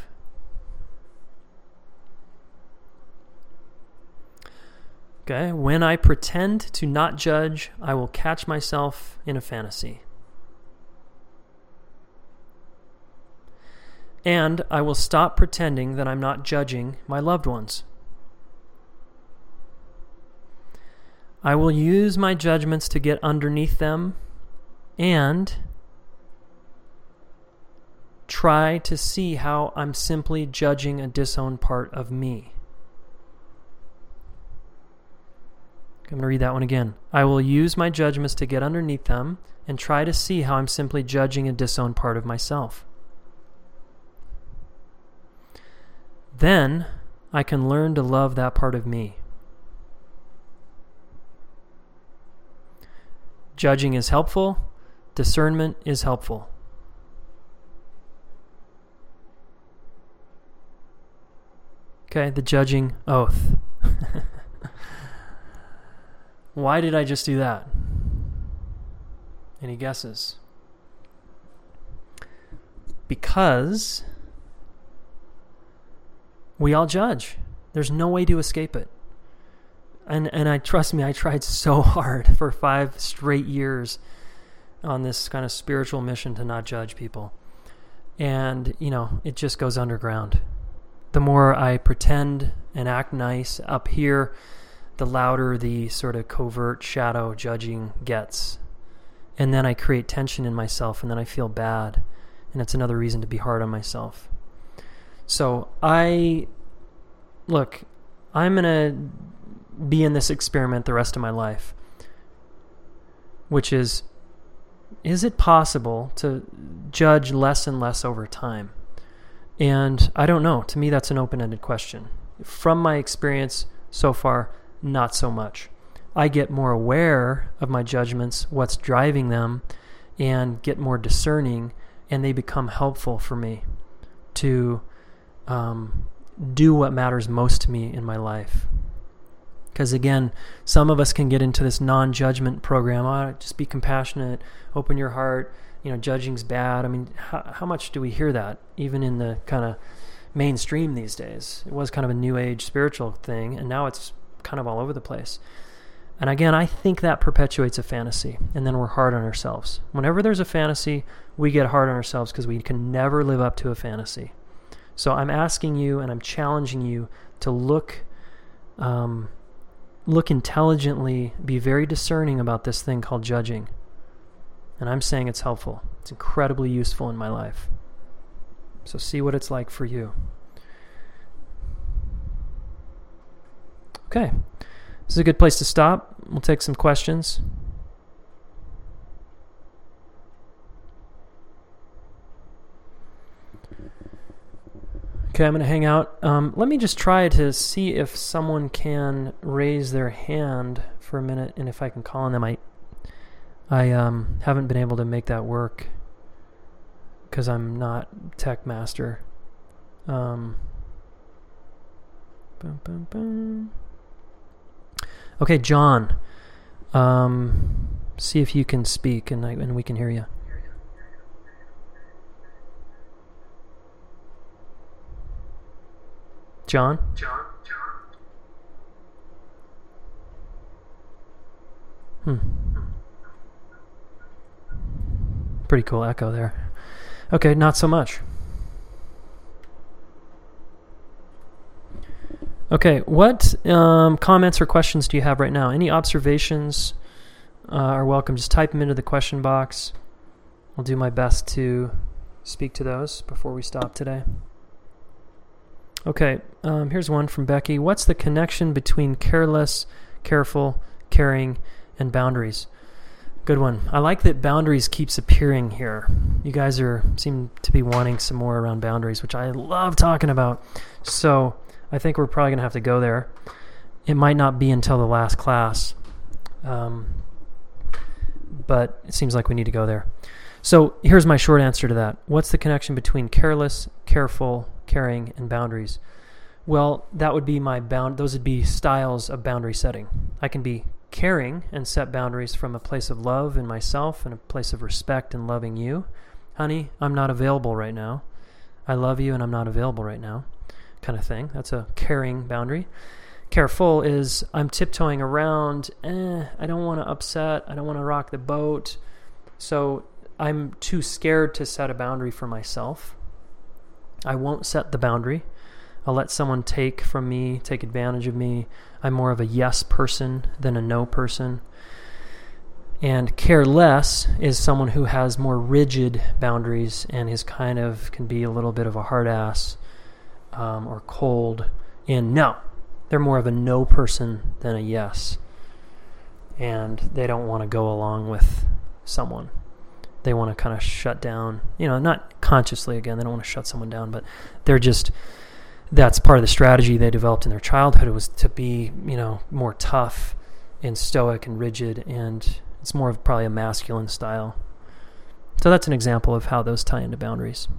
Okay, when I pretend to not judge, I will catch myself in a fantasy. And I will stop pretending that I'm not judging my loved ones. I will use my judgments to get underneath them and try to see how I'm simply judging a disowned part of me. I'm going to read that one again. I will use my judgments to get underneath them and try to see how I'm simply judging a disowned part of myself. Then I can learn to love that part of me. Judging is helpful. Discernment is helpful. Okay, the judging oath. Why did I just do that? Any guesses? Because we all judge. There's no way to escape it. And I trust me, I tried so hard for 5 straight years on this kind of spiritual mission to not judge people. And, it just goes underground. The more I pretend and act nice up here, the louder the sort of covert shadow judging gets. And then I create tension in myself, and then I feel bad. And it's another reason to be hard on myself. So I'm going to be in this experiment the rest of my life, which is it possible to judge less and less over time? And I don't know. To me, that's an open-ended question. From my experience so far, not so much. I get more aware of my judgments, what's driving them, and get more discerning, and they become helpful for me to do what matters most to me in my life. Because again, some of us can get into this non-judgment program. Just be compassionate, open your heart. Judging's bad. I mean, how much do we hear that, even in the kind of mainstream these days? It was kind of a new age spiritual thing, and now it's kind of all over the place. And again, I think that perpetuates a fantasy, and then we're hard on ourselves. Whenever there's a fantasy, we get hard on ourselves because we can never live up to a fantasy. So I'm asking you and I'm challenging you to look intelligently, be very discerning about this thing called judging. And I'm saying it's helpful. It's incredibly useful in my life. So see what it's like for you. Okay, this is a good place to stop. We'll take some questions. Okay, I'm going to hang out. Let me just try to see if someone can raise their hand for a minute, and if I can call on them. I haven't been able to make that work because I'm not tech master. Okay, John. See if you can speak and we can hear you. John? Pretty cool echo there. Okay, not so much. Okay, what comments or questions do you have right now? Any observations are welcome. Just type them into the question box. I'll do my best to speak to those before we stop today. Okay, here's one from Becky. What's the connection between careless, careful, caring, and boundaries? Good one. I like that boundaries keeps appearing here. You guys seem to be wanting some more around boundaries, which I love talking about. So I think we're probably going to have to go there. It might not be until the last class, but it seems like we need to go there. So here's my short answer to that. What's the connection between careless, careful, caring, and boundaries? Well, that would be those would be styles of boundary setting. I can be caring and set boundaries from a place of love in myself and a place of respect and loving you. Honey, I'm not available right now. I love you and I'm not available right now, kind of thing. That's a caring boundary. Careful is I'm tiptoeing around. I don't want to upset. I don't want to rock the boat. So I'm too scared to set a boundary for myself. I won't set the boundary. I'll let someone take from me, take advantage of me. I'm more of a yes person than a no person. And careless is someone who has more rigid boundaries and can be a little bit of a hard ass or cold in no. They're more of a no person than a yes. And they don't want to go along with someone. They want to kind of shut down, not consciously, again, they don't want to shut someone down, but that's part of the strategy they developed in their childhood. It was to be, more tough and stoic and rigid, and it's more of probably a masculine style. So that's an example of how those tie into boundaries.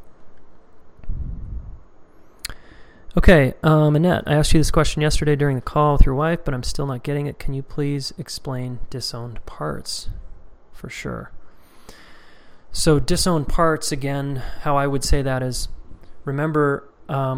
Okay, Annette, I asked you this question yesterday during the call with your wife, but I'm still not getting it. Can you please explain disowned parts? For sure. So disowned parts, again, how I would say that is, remember,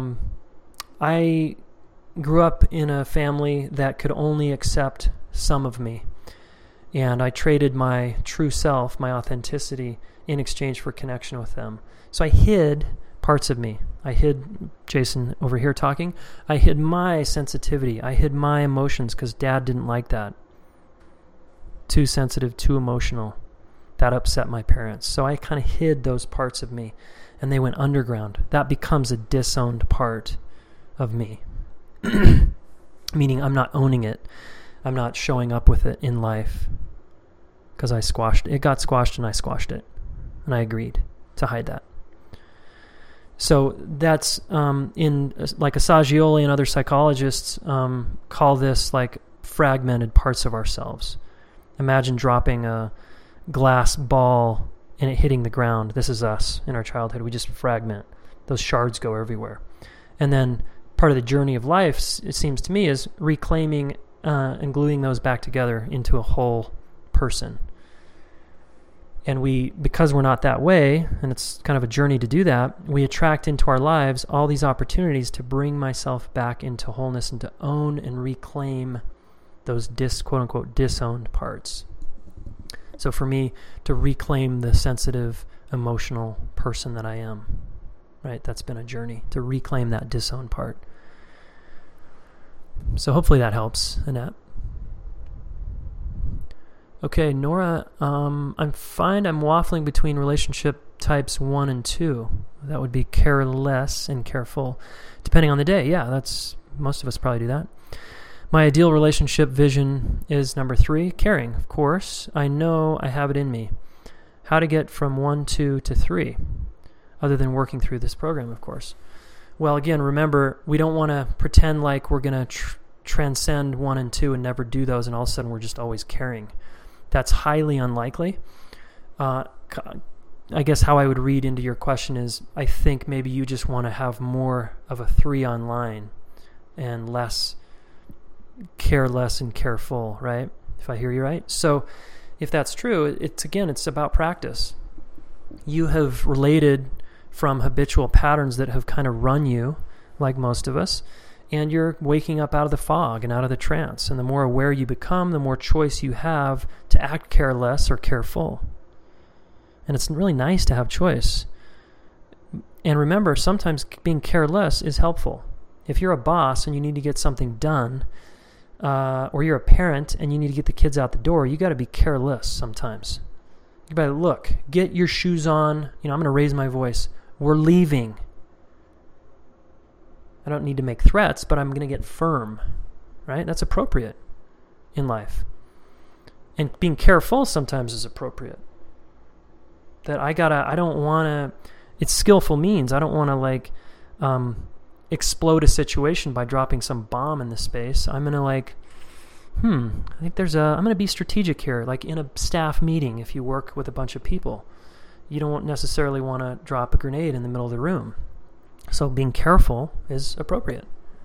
I grew up in a family that could only accept some of me. And I traded my true self, my authenticity, in exchange for connection with them. So I hid parts of me. I hid, Jason over here talking, I hid my sensitivity. I hid my emotions because Dad didn't like that. Too sensitive, too emotional. That upset my parents. So I kind of hid those parts of me, and they went underground. That becomes a disowned part of me. Meaning I'm not owning it. I'm not showing up with it in life because I squashed it. It got squashed and I squashed it. And I agreed to hide that. So that's in like Assagioli and other psychologists call this like fragmented parts of ourselves. Imagine dropping a glass ball and it hitting the ground. This is us in our childhood. We just fragment. Those shards go everywhere. And then part of the journey of life, it seems to me, is reclaiming and gluing those back together into a whole person. And because we're not that way, and it's kind of a journey to do that, we attract into our lives all these opportunities to bring myself back into wholeness and to own and reclaim those quote-unquote disowned parts. So for me, to reclaim the sensitive, emotional person that I am. right? That's been a journey to reclaim that disowned part. So hopefully that helps, Annette. Okay, Nora, I'm fine. I'm waffling between relationship types 1 and 2. That would be careless and careful, depending on the day. Yeah, most of us probably do that. My ideal relationship vision is number 3, caring, of course. I know I have it in me. How to get from 1, 2 to 3, other than working through this program, of course. Well, again, remember, we don't want to pretend like we're going to transcend 1 and 2 and never do those, and all of a sudden we're just always caring. That's highly unlikely. I guess how I would read into your question is, I think maybe you just want to have more of a 3 online and less careless and careful, right? If I hear you right. So if that's true, it's about practice. You have related from habitual patterns that have kind of run you, like most of us, and you're waking up out of the fog and out of the trance. And the more aware you become, the more choice you have to act careless or careful. And it's really nice to have choice. And remember, sometimes being careless is helpful. If you're a boss and you need to get something done, or you're a parent and you need to get the kids out the door, you got to be careless sometimes. You better look, get your shoes on. I'm going to raise my voice. We're leaving. I don't need to make threats, but I'm going to get firm, right? That's appropriate in life. And being careful sometimes is appropriate. It's skillful means. I don't want to explode a situation by dropping some bomb in the space. I'm going to I think I'm going to be strategic here, like in a staff meeting. If you work with a bunch of people, you don't necessarily want to drop a grenade in the middle of the room. So being careful is appropriate.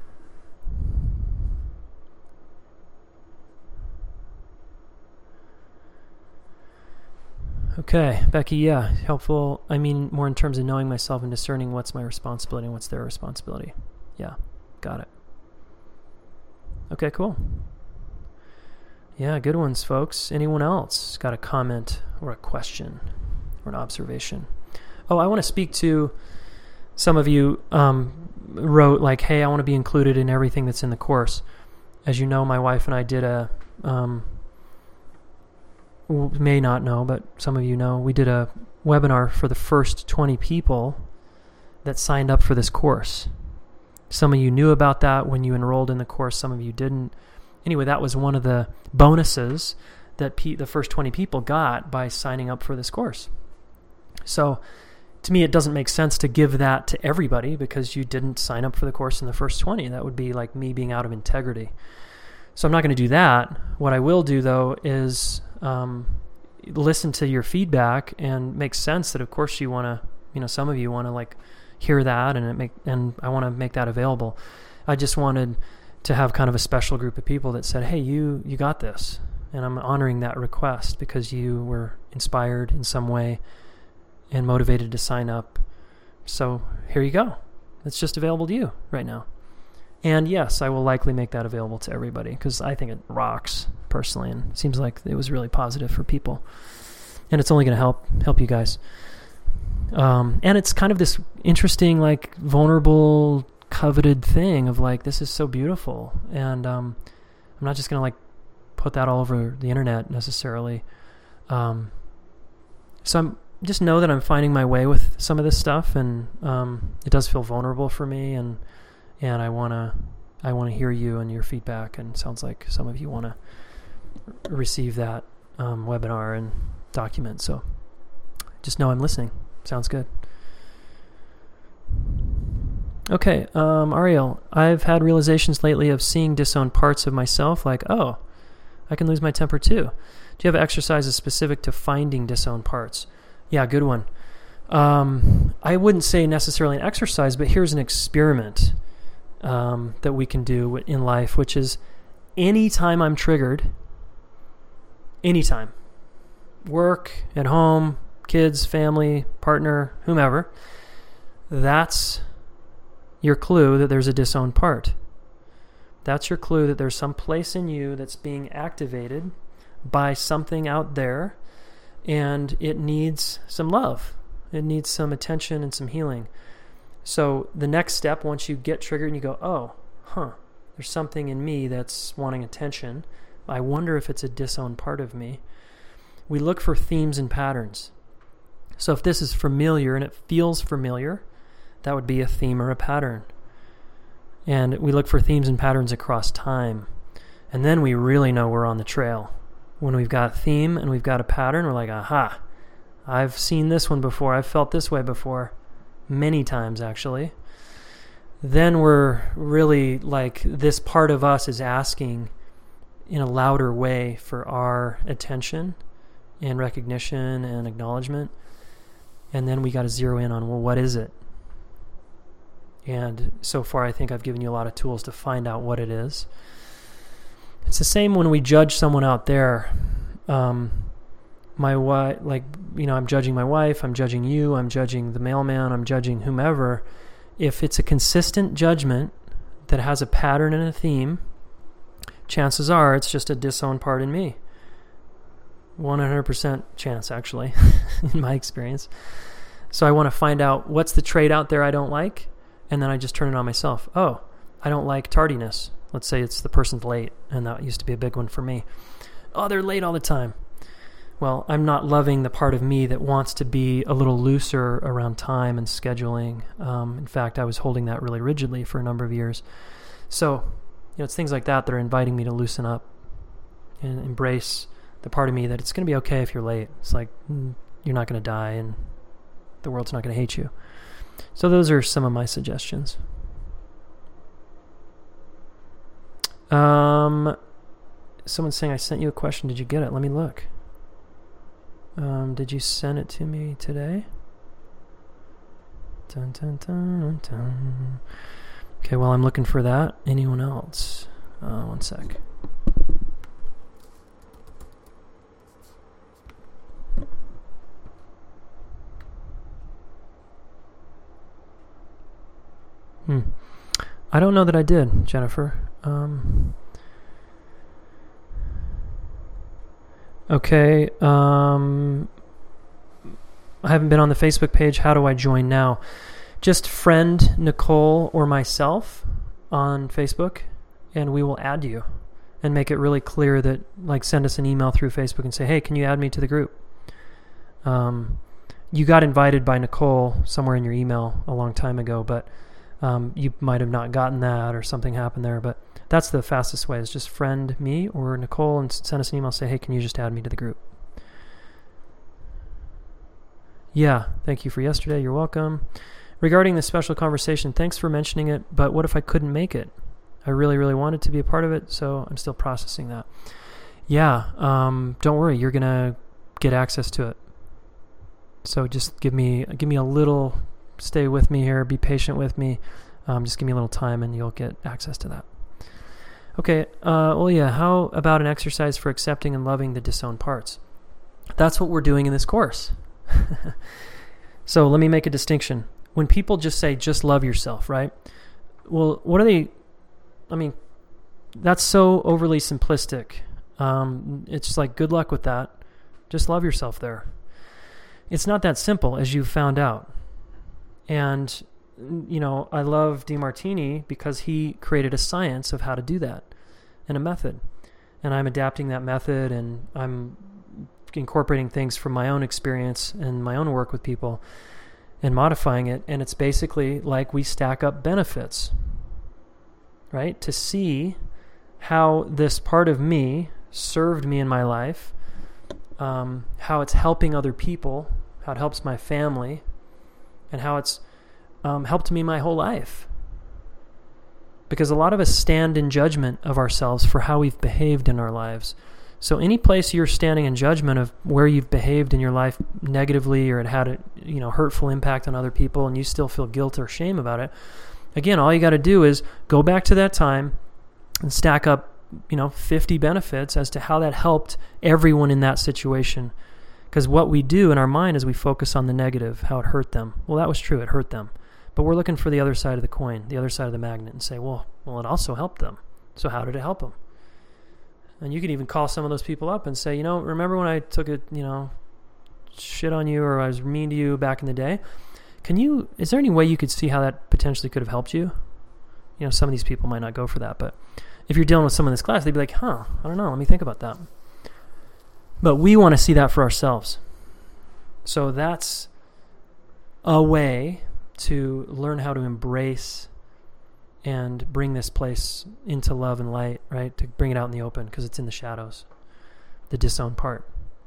Okay, Becky, yeah, helpful. I mean, more in terms of knowing myself and discerning what's my responsibility and what's their responsibility. Yeah, got it. Okay, cool. Yeah, good ones, folks. Anyone else got a comment or a question or an observation? Oh, I want to speak to some of you wrote like, hey, I want to be included in everything that's in the course. As you know, my wife and I did may not know, but some of you know, we did a webinar for the first 20 people that signed up for this course. Some of you knew about that when you enrolled in the course, some of you didn't. Anyway, that was one of the bonuses that the first 20 people got by signing up for this course. So to me, it doesn't make sense to give that to everybody because you didn't sign up for the course in the first 20. That would be like me being out of integrity. So I'm not going to do that. What I will do, though, is listen to your feedback, and make sense that, of course, you want to, some of you want to hear that, and I want to make that available. I just wanted to have kind of a special group of people that said, hey, you got this. And I'm honoring that request because you were inspired in some way and motivated to sign up. So here you go. It's just available to you right now. And yes, I will likely make that available to everybody because I think it rocks personally, and it seems like it was really positive for people. And it's only going to help you guys. And it's kind of this interesting, vulnerable, coveted thing of this is so beautiful. And I'm not just going to put that all over the internet necessarily. So just know that I'm finding my way with some of this stuff, and it does feel vulnerable for me, and I want to hear you and your feedback, and it sounds like some of you want to receive that webinar and document. So just know I'm listening. Sounds good. Okay, Ariel, I've had realizations lately of seeing disowned parts of myself, oh, I can lose my temper too. Do you have exercises specific to finding disowned parts? Yeah, good one. I wouldn't say necessarily an exercise, but here's an experiment that we can do in life, which is anytime I'm triggered, anytime, work, at home, kids, family, partner, whomever, that's your clue that there's a disowned part. That's your clue that there's some place in you that's being activated by something out there, and it needs some love. It needs some attention and some healing. So the next step, once you get triggered and you go, oh, there's something in me that's wanting attention. I wonder if it's a disowned part of me. We look for themes and patterns. So if this is familiar and it feels familiar, that would be a theme or a pattern. And we look for themes and patterns across time. And then we really know we're on the trail. When we've got a theme and we've got a pattern, we're like, aha, I've seen this one before. I've felt this way before. Many times, actually. Then we're really like, this part of us is asking in a louder way for our attention and recognition and acknowledgement. And then we got to zero in on, well, what is it? And so far, I think I've given you a lot of tools to find out what it is. It's the same when we judge someone out there. My wife, I'm judging my wife, I'm judging you, I'm judging the mailman, I'm judging whomever. If it's a consistent judgment that has a pattern and a theme, chances are it's just a disowned part in me. 100% chance, actually, in my experience. So I want to find out what's the trait out there I don't like, and then I just turn it on myself. Oh, I don't like tardiness. Let's say it's the person's late, and that used to be a big one for me. Oh, they're late all the time. Well, I'm not loving the part of me that wants to be a little looser around time and scheduling. In fact, I was holding that really rigidly for a number of years. So, it's things like that that are inviting me to loosen up and embrace the part of me that it's going to be okay if you're late. It's like, you're not going to die and the world's not going to hate you. So those are some of my suggestions. Someone's saying I sent you a question. Did you get it? Let me look. Did you send it to me today? Dun, dun, dun, dun. Okay, well, I'm looking for that. Anyone else? One sec. I don't know that I did, Jennifer. Okay. I haven't been on the Facebook page. How do I join now? Just friend Nicole or myself on Facebook, and we will add you and make it really clear that, send us an email through Facebook and say, hey, can you add me to the group? You got invited by Nicole somewhere in your email a long time ago, but you might have not gotten that or something happened there. But that's the fastest way, is just friend me or Nicole and send us an email, say, hey, can you just add me to the group? Yeah, thank you for yesterday. You're welcome. Regarding the special conversation, thanks for mentioning it, but what if I couldn't make it? I really, really wanted to be a part of it, so I'm still processing that. Yeah, don't worry, you're going to get access to it. So just give me a little, stay with me here, be patient with me. Just give me a little time and you'll get access to that. Okay, how about an exercise for accepting and loving the disowned parts? That's what we're doing in this course. So let me make a distinction. When people just say, just love yourself, right? Well, what are they, that's so overly simplistic. It's just like, good luck with that. Just love yourself there. It's not that simple, as you've found out. And, I love DeMartini because he created a science of how to do that and a method. And I'm adapting that method, and I'm incorporating things from my own experience and my own work with people and modifying it. And it's basically like we stack up benefits, right? To see how this part of me served me in my life, how it's helping other people, how it helps my family, and how it's helped me my whole life. Because a lot of us stand in judgment of ourselves for how we've behaved in our lives. So any place you're standing in judgment of where you've behaved in your life negatively, or it had a hurtful impact on other people, and you still feel guilt or shame about it, again, all you got to do is go back to that time and stack up 50 benefits as to how that helped everyone in that situation. Because what we do in our mind is we focus on the negative, how it hurt them. Well, that was true, it hurt them. But we're looking for the other side of the coin, the other side of the magnet, and say, well, it also helped them. So how did it help them? And you could even call some of those people up and say, remember when I took shit on you, or I was mean to you back in the day? Is there any way you could see how that potentially could have helped you? You know, some of these people might not go for that, but if you're dealing with someone in this class, they'd be like, I don't know, let me think about that. But we want to see that for ourselves. So that's a way to learn how to embrace and bring this place into love and light, right? To bring it out in the open, because it's in the shadows, the disowned part.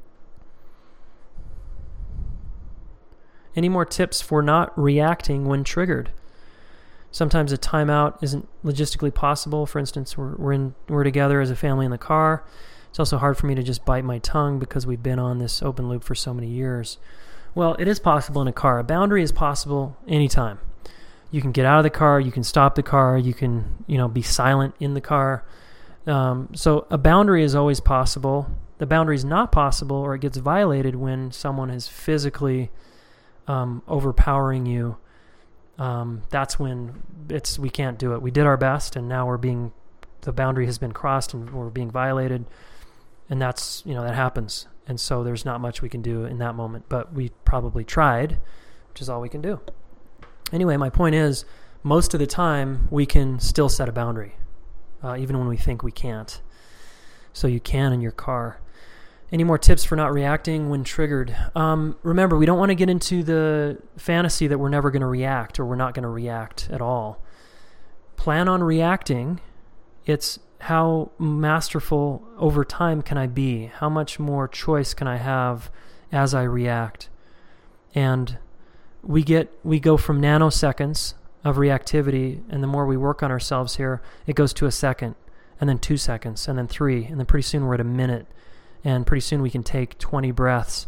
Any more tips for not reacting when triggered? Sometimes a timeout isn't logistically possible. For instance, we're together as a family in the car. It's also hard for me to just bite my tongue because we've been on this open loop for so many years. Well, it is possible in a car. A boundary is possible anytime. You can get out of the car. You can stop the car. You can, be silent in the car. So a boundary is always possible. The boundary is not possible, or it gets violated when someone is physically overpowering you. That's when we can't do it. We did our best, and now the boundary has been crossed, and we're being violated, and that's, that happens. And so there's not much we can do in that moment, but we probably tried, which is all we can do. Anyway, my point is, most of the time we can still set a boundary, even when we think we can't. So you can in your car. Any more tips for not reacting when triggered? Remember, we don't want to get into the fantasy that we're never going to react, or we're not going to react at all. Plan on reacting. It's how masterful over time can I be? How much more choice can I have as I react? And we go from nanoseconds of reactivity, and the more we work on ourselves here, it goes to a second, and then 2 seconds, and then 3, and then pretty soon we're at a minute. And pretty soon we can take 20 breaths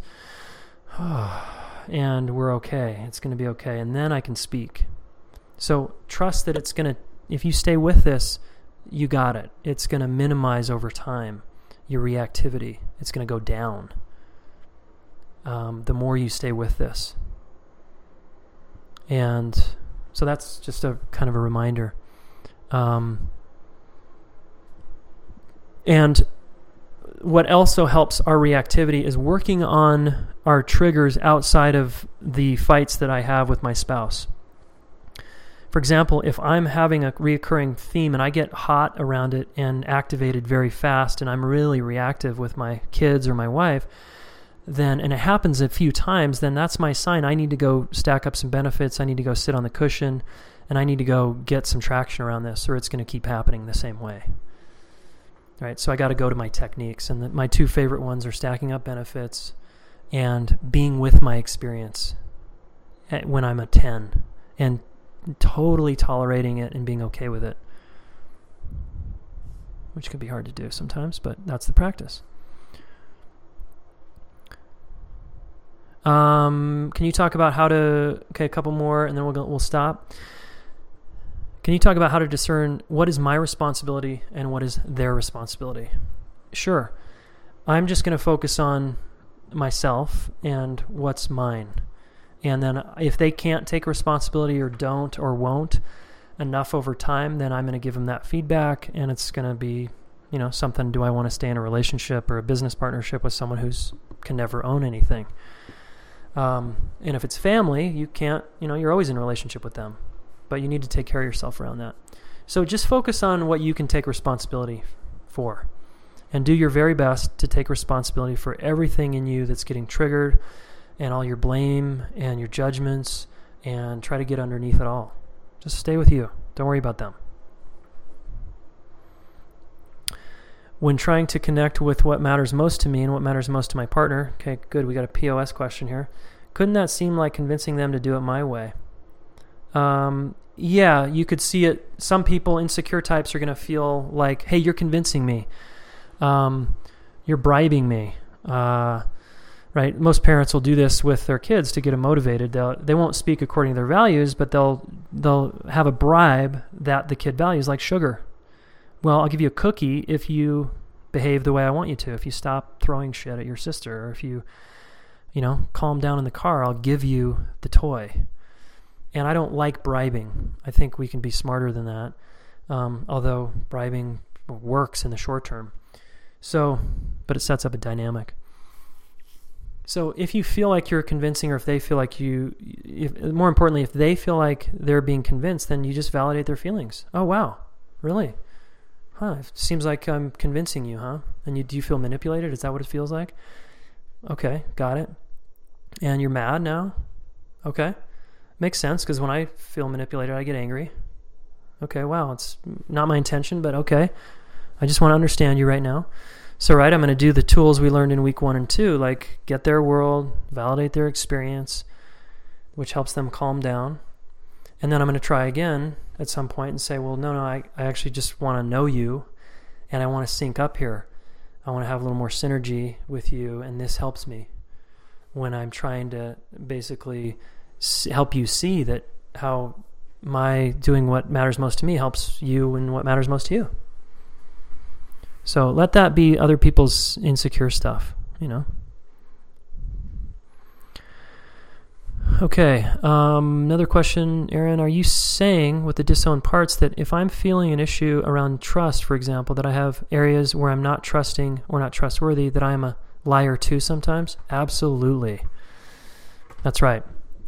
and we're okay. It's going to be okay. And then I can speak. So trust that if you stay with this, you got it. It's going to minimize over time your reactivity. It's going to go down the more you stay with this. And so that's just a kind of a reminder. And what also helps our reactivity is working on our triggers outside of the fights that I have with my spouse. For example, if I'm having a reoccurring theme and I get hot around it and activated very fast, and I'm really reactive with my kids or my wife, and it happens a few times, then that's my sign. I need to go stack up some benefits. I need to go sit on the cushion, and I need to go get some traction around this, or it's going to keep happening the same way. Right, so I got to go to my techniques, and my 2 favorite ones are stacking up benefits and being with my experience when I'm a 10, and totally tolerating it and being okay with it, which can be hard to do sometimes, but that's the practice. Can you talk about a couple more, and then we'll stop. Can you talk about how to discern what is my responsibility and what is their responsibility? Sure. I'm just going to focus on myself and what's mine. And then if they can't take responsibility or don't or won't enough over time, then I'm going to give them that feedback, and it's going to be, something. Do I want to stay in a relationship or a business partnership with someone who's can never own anything? And if it's family, you can't, you're always in a relationship with them. But you need to take care of yourself around that. So just focus on what you can take responsibility for, and do your very best to take responsibility for everything in you that's getting triggered, and all your blame and your judgments, and try to get underneath it all. Just stay with you. Don't worry about them. When trying to connect with what matters most to me and what matters most to my partner, okay, good, we got a POS question here. Couldn't that seem like convincing them to do it my way? Yeah, you could see it. Some people, insecure types, are going to feel like, hey, you're convincing me. You're bribing me. Right? Most parents will do this with their kids to get them motivated. They won't speak according to their values, but they'll have a bribe that the kid values, like sugar. Well, I'll give you a cookie if you behave the way I want you to. If you stop throwing shit at your sister, or if you calm down in the car, I'll give you the toy. And I don't like bribing. I think we can be smarter than that, although bribing works in the short term. So, but it sets up a dynamic. So if you feel like you're convincing, or if they feel like more importantly, if they feel like they're being convinced, then you just validate their feelings. Oh, wow. Really? Huh. It seems like I'm convincing you, huh? And do you feel manipulated? Is that what it feels like? Okay. Got it. And you're mad now? Okay. Makes sense, because when I feel manipulated, I get angry. Okay. Wow. It's not my intention, but okay. I just want to understand you right now. So, right, I'm going to do the tools we learned in week 1 and 2, like get their world, validate their experience, which helps them calm down. And then I'm going to try again at some point and say, well, no, I actually just want to know you, and I want to sync up here. I want to have a little more synergy with you, and this helps me when I'm trying to basically help you see that how my doing what matters most to me helps you and what matters most to you. So let that be other people's insecure stuff, Okay, another question, Aaron. Are you saying with the disowned parts that if I'm feeling an issue around trust, for example, that I have areas where I'm not trusting or not trustworthy, that I am a liar too sometimes? Absolutely. That's right.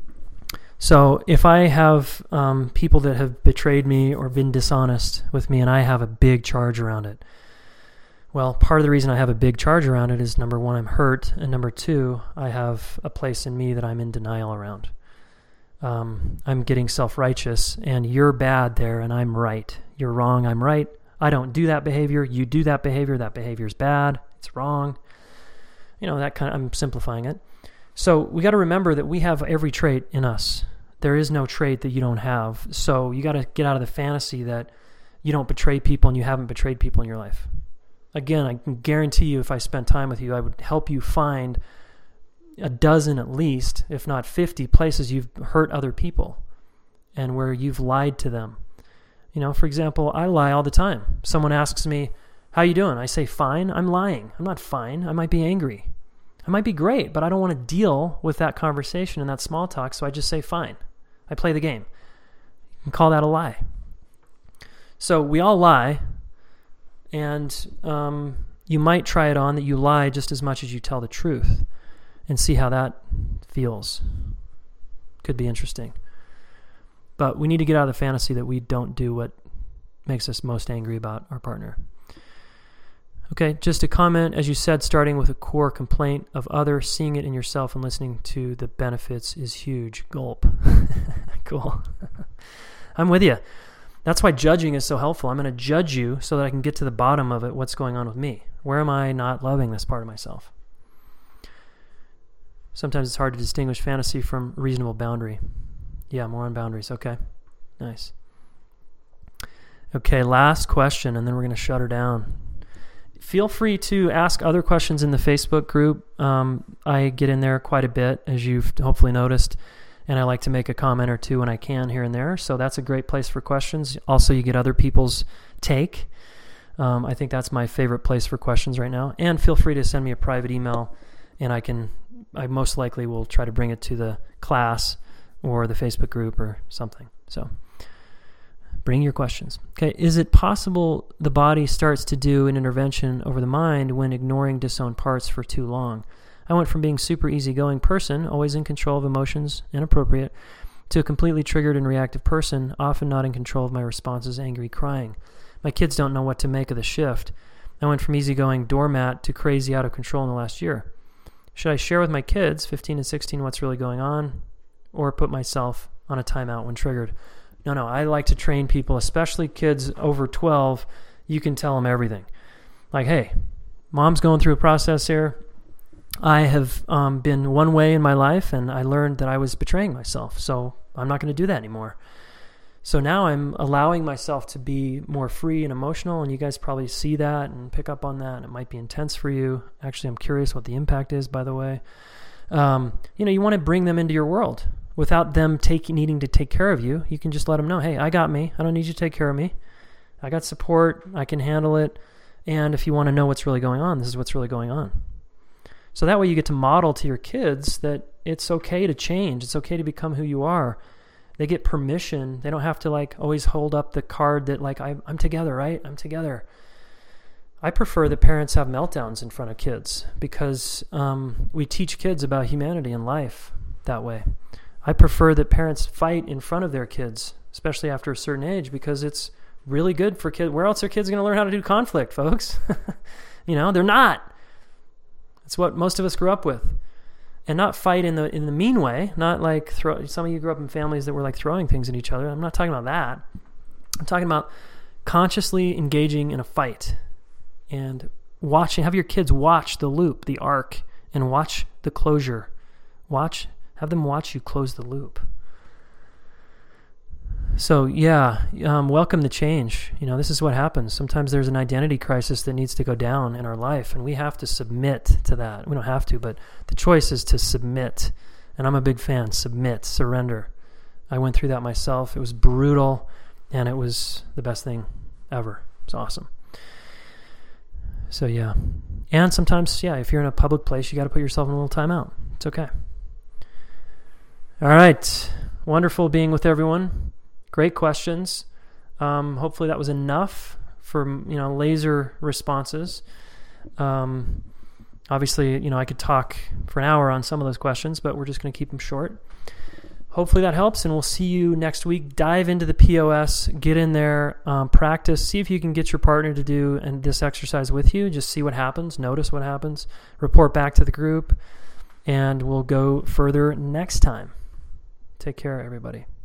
So if I have people that have betrayed me or been dishonest with me, and I have a big charge around it, well, part of the reason I have a big charge around it is, number 1, I'm hurt, and number 2, I have a place in me that I'm in denial around. I'm getting self-righteous, and you're bad there, and I'm right. You're wrong, I'm right. I don't do that behavior. You do that behavior's bad. It's wrong. That kind of, I'm simplifying it. So we got to remember that we have every trait in us. There is no trait that you don't have. So you got to get out of the fantasy that you don't betray people and you haven't betrayed people in your life. Again, I can guarantee you if I spent time with you, I would help you find a dozen at least, if not 50 places you've hurt other people and where you've lied to them. For example, I lie all the time. Someone asks me, how you doing? I say, fine. I'm lying. I'm not fine. I might be angry. I might be great, but I don't want to deal with that conversation and that small talk, so I just say, fine. I play the game. You can call that a lie. So we all lie. And you might try it on that you lie just as much as you tell the truth and see how that feels. Could be interesting. But we need to get out of the fantasy that we don't do what makes us most angry about our partner. Okay, just a comment, as you said, starting with a core complaint of others, seeing it in yourself and listening to the benefits is huge. Gulp. Cool. I'm with you. That's why judging is so helpful. I'm going to judge you so that I can get to the bottom of it, what's going on with me. Where am I not loving this part of myself? Sometimes it's hard to distinguish fantasy from reasonable boundary. Yeah, more on boundaries. Okay, nice. Okay, last question, and then we're going to shut her down. Feel free to ask other questions in the Facebook group. I get in there quite a bit, as you've hopefully noticed. And I like to make a comment or two when I can here and there. So that's a great place for questions. Also, you get other people's take. I think that's my favorite place for questions right now. And feel free to send me a private email, and I most likely will try to bring it to the class or the Facebook group or something. So bring your questions. Okay, is it possible the body starts to do an intervention over the mind when ignoring disowned parts for too long? I went from being super easygoing person, always in control of emotions and appropriate, to a completely triggered and reactive person, often not in control of my responses, angry, crying. My kids don't know what to make of the shift. I went from easygoing doormat to crazy out of control in the last year. Should I share with my kids, 15 and 16, what's really going on, or put myself on a timeout when triggered? No, I like to train people, especially kids over 12. You can tell them everything. Like, hey, mom's going through a process here. I have been one way in my life, and I learned that I was betraying myself, so I'm not going to do that anymore. So now I'm allowing myself to be more free and emotional, and you guys probably see that and pick up on that, and it might be intense for you. Actually, I'm curious what the impact is, by the way. You want to bring them into your world without them needing to take care of you. You can just let them know, hey, I got me. I don't need you to take care of me. I got support. I can handle it. And if you want to know what's really going on, this is what's really going on. So that way you get to model to your kids that it's okay to change. It's okay to become who you are. They get permission. They don't have to always hold up the card that I'm together, right? I'm together. I prefer that parents have meltdowns in front of kids because we teach kids about humanity and life that way. I prefer that parents fight in front of their kids, especially after a certain age, because it's really good for kids. Where else are kids going to learn how to do conflict, folks? They're not. It's what most of us grew up with. And not fight in the mean way, not like some of you grew up in families that were like throwing things at each other. I'm not talking about that. I'm talking about consciously engaging in a fight and have your kids watch the loop, the arc, and watch the closure. Have them watch you close the loop. So welcome the change. This is what happens. Sometimes there's an identity crisis that needs to go down in our life, and we have to submit to that. We don't have to, but the choice is to submit. And I'm a big fan. Submit, surrender. I went through that myself. It was brutal, and it was the best thing ever. It's awesome. So and sometimes, if you're in a public place, you got to put yourself in a little timeout. It's okay. All right. Wonderful being with everyone. Great questions. Hopefully that was enough for, laser responses. Obviously, I could talk for an hour on some of those questions, but we're just going to keep them short. Hopefully that helps, and we'll see you next week. Dive into the POS, get in there, practice, see if you can get your partner to do this exercise with you. Just see what happens, notice what happens, report back to the group, and we'll go further next time. Take care, everybody.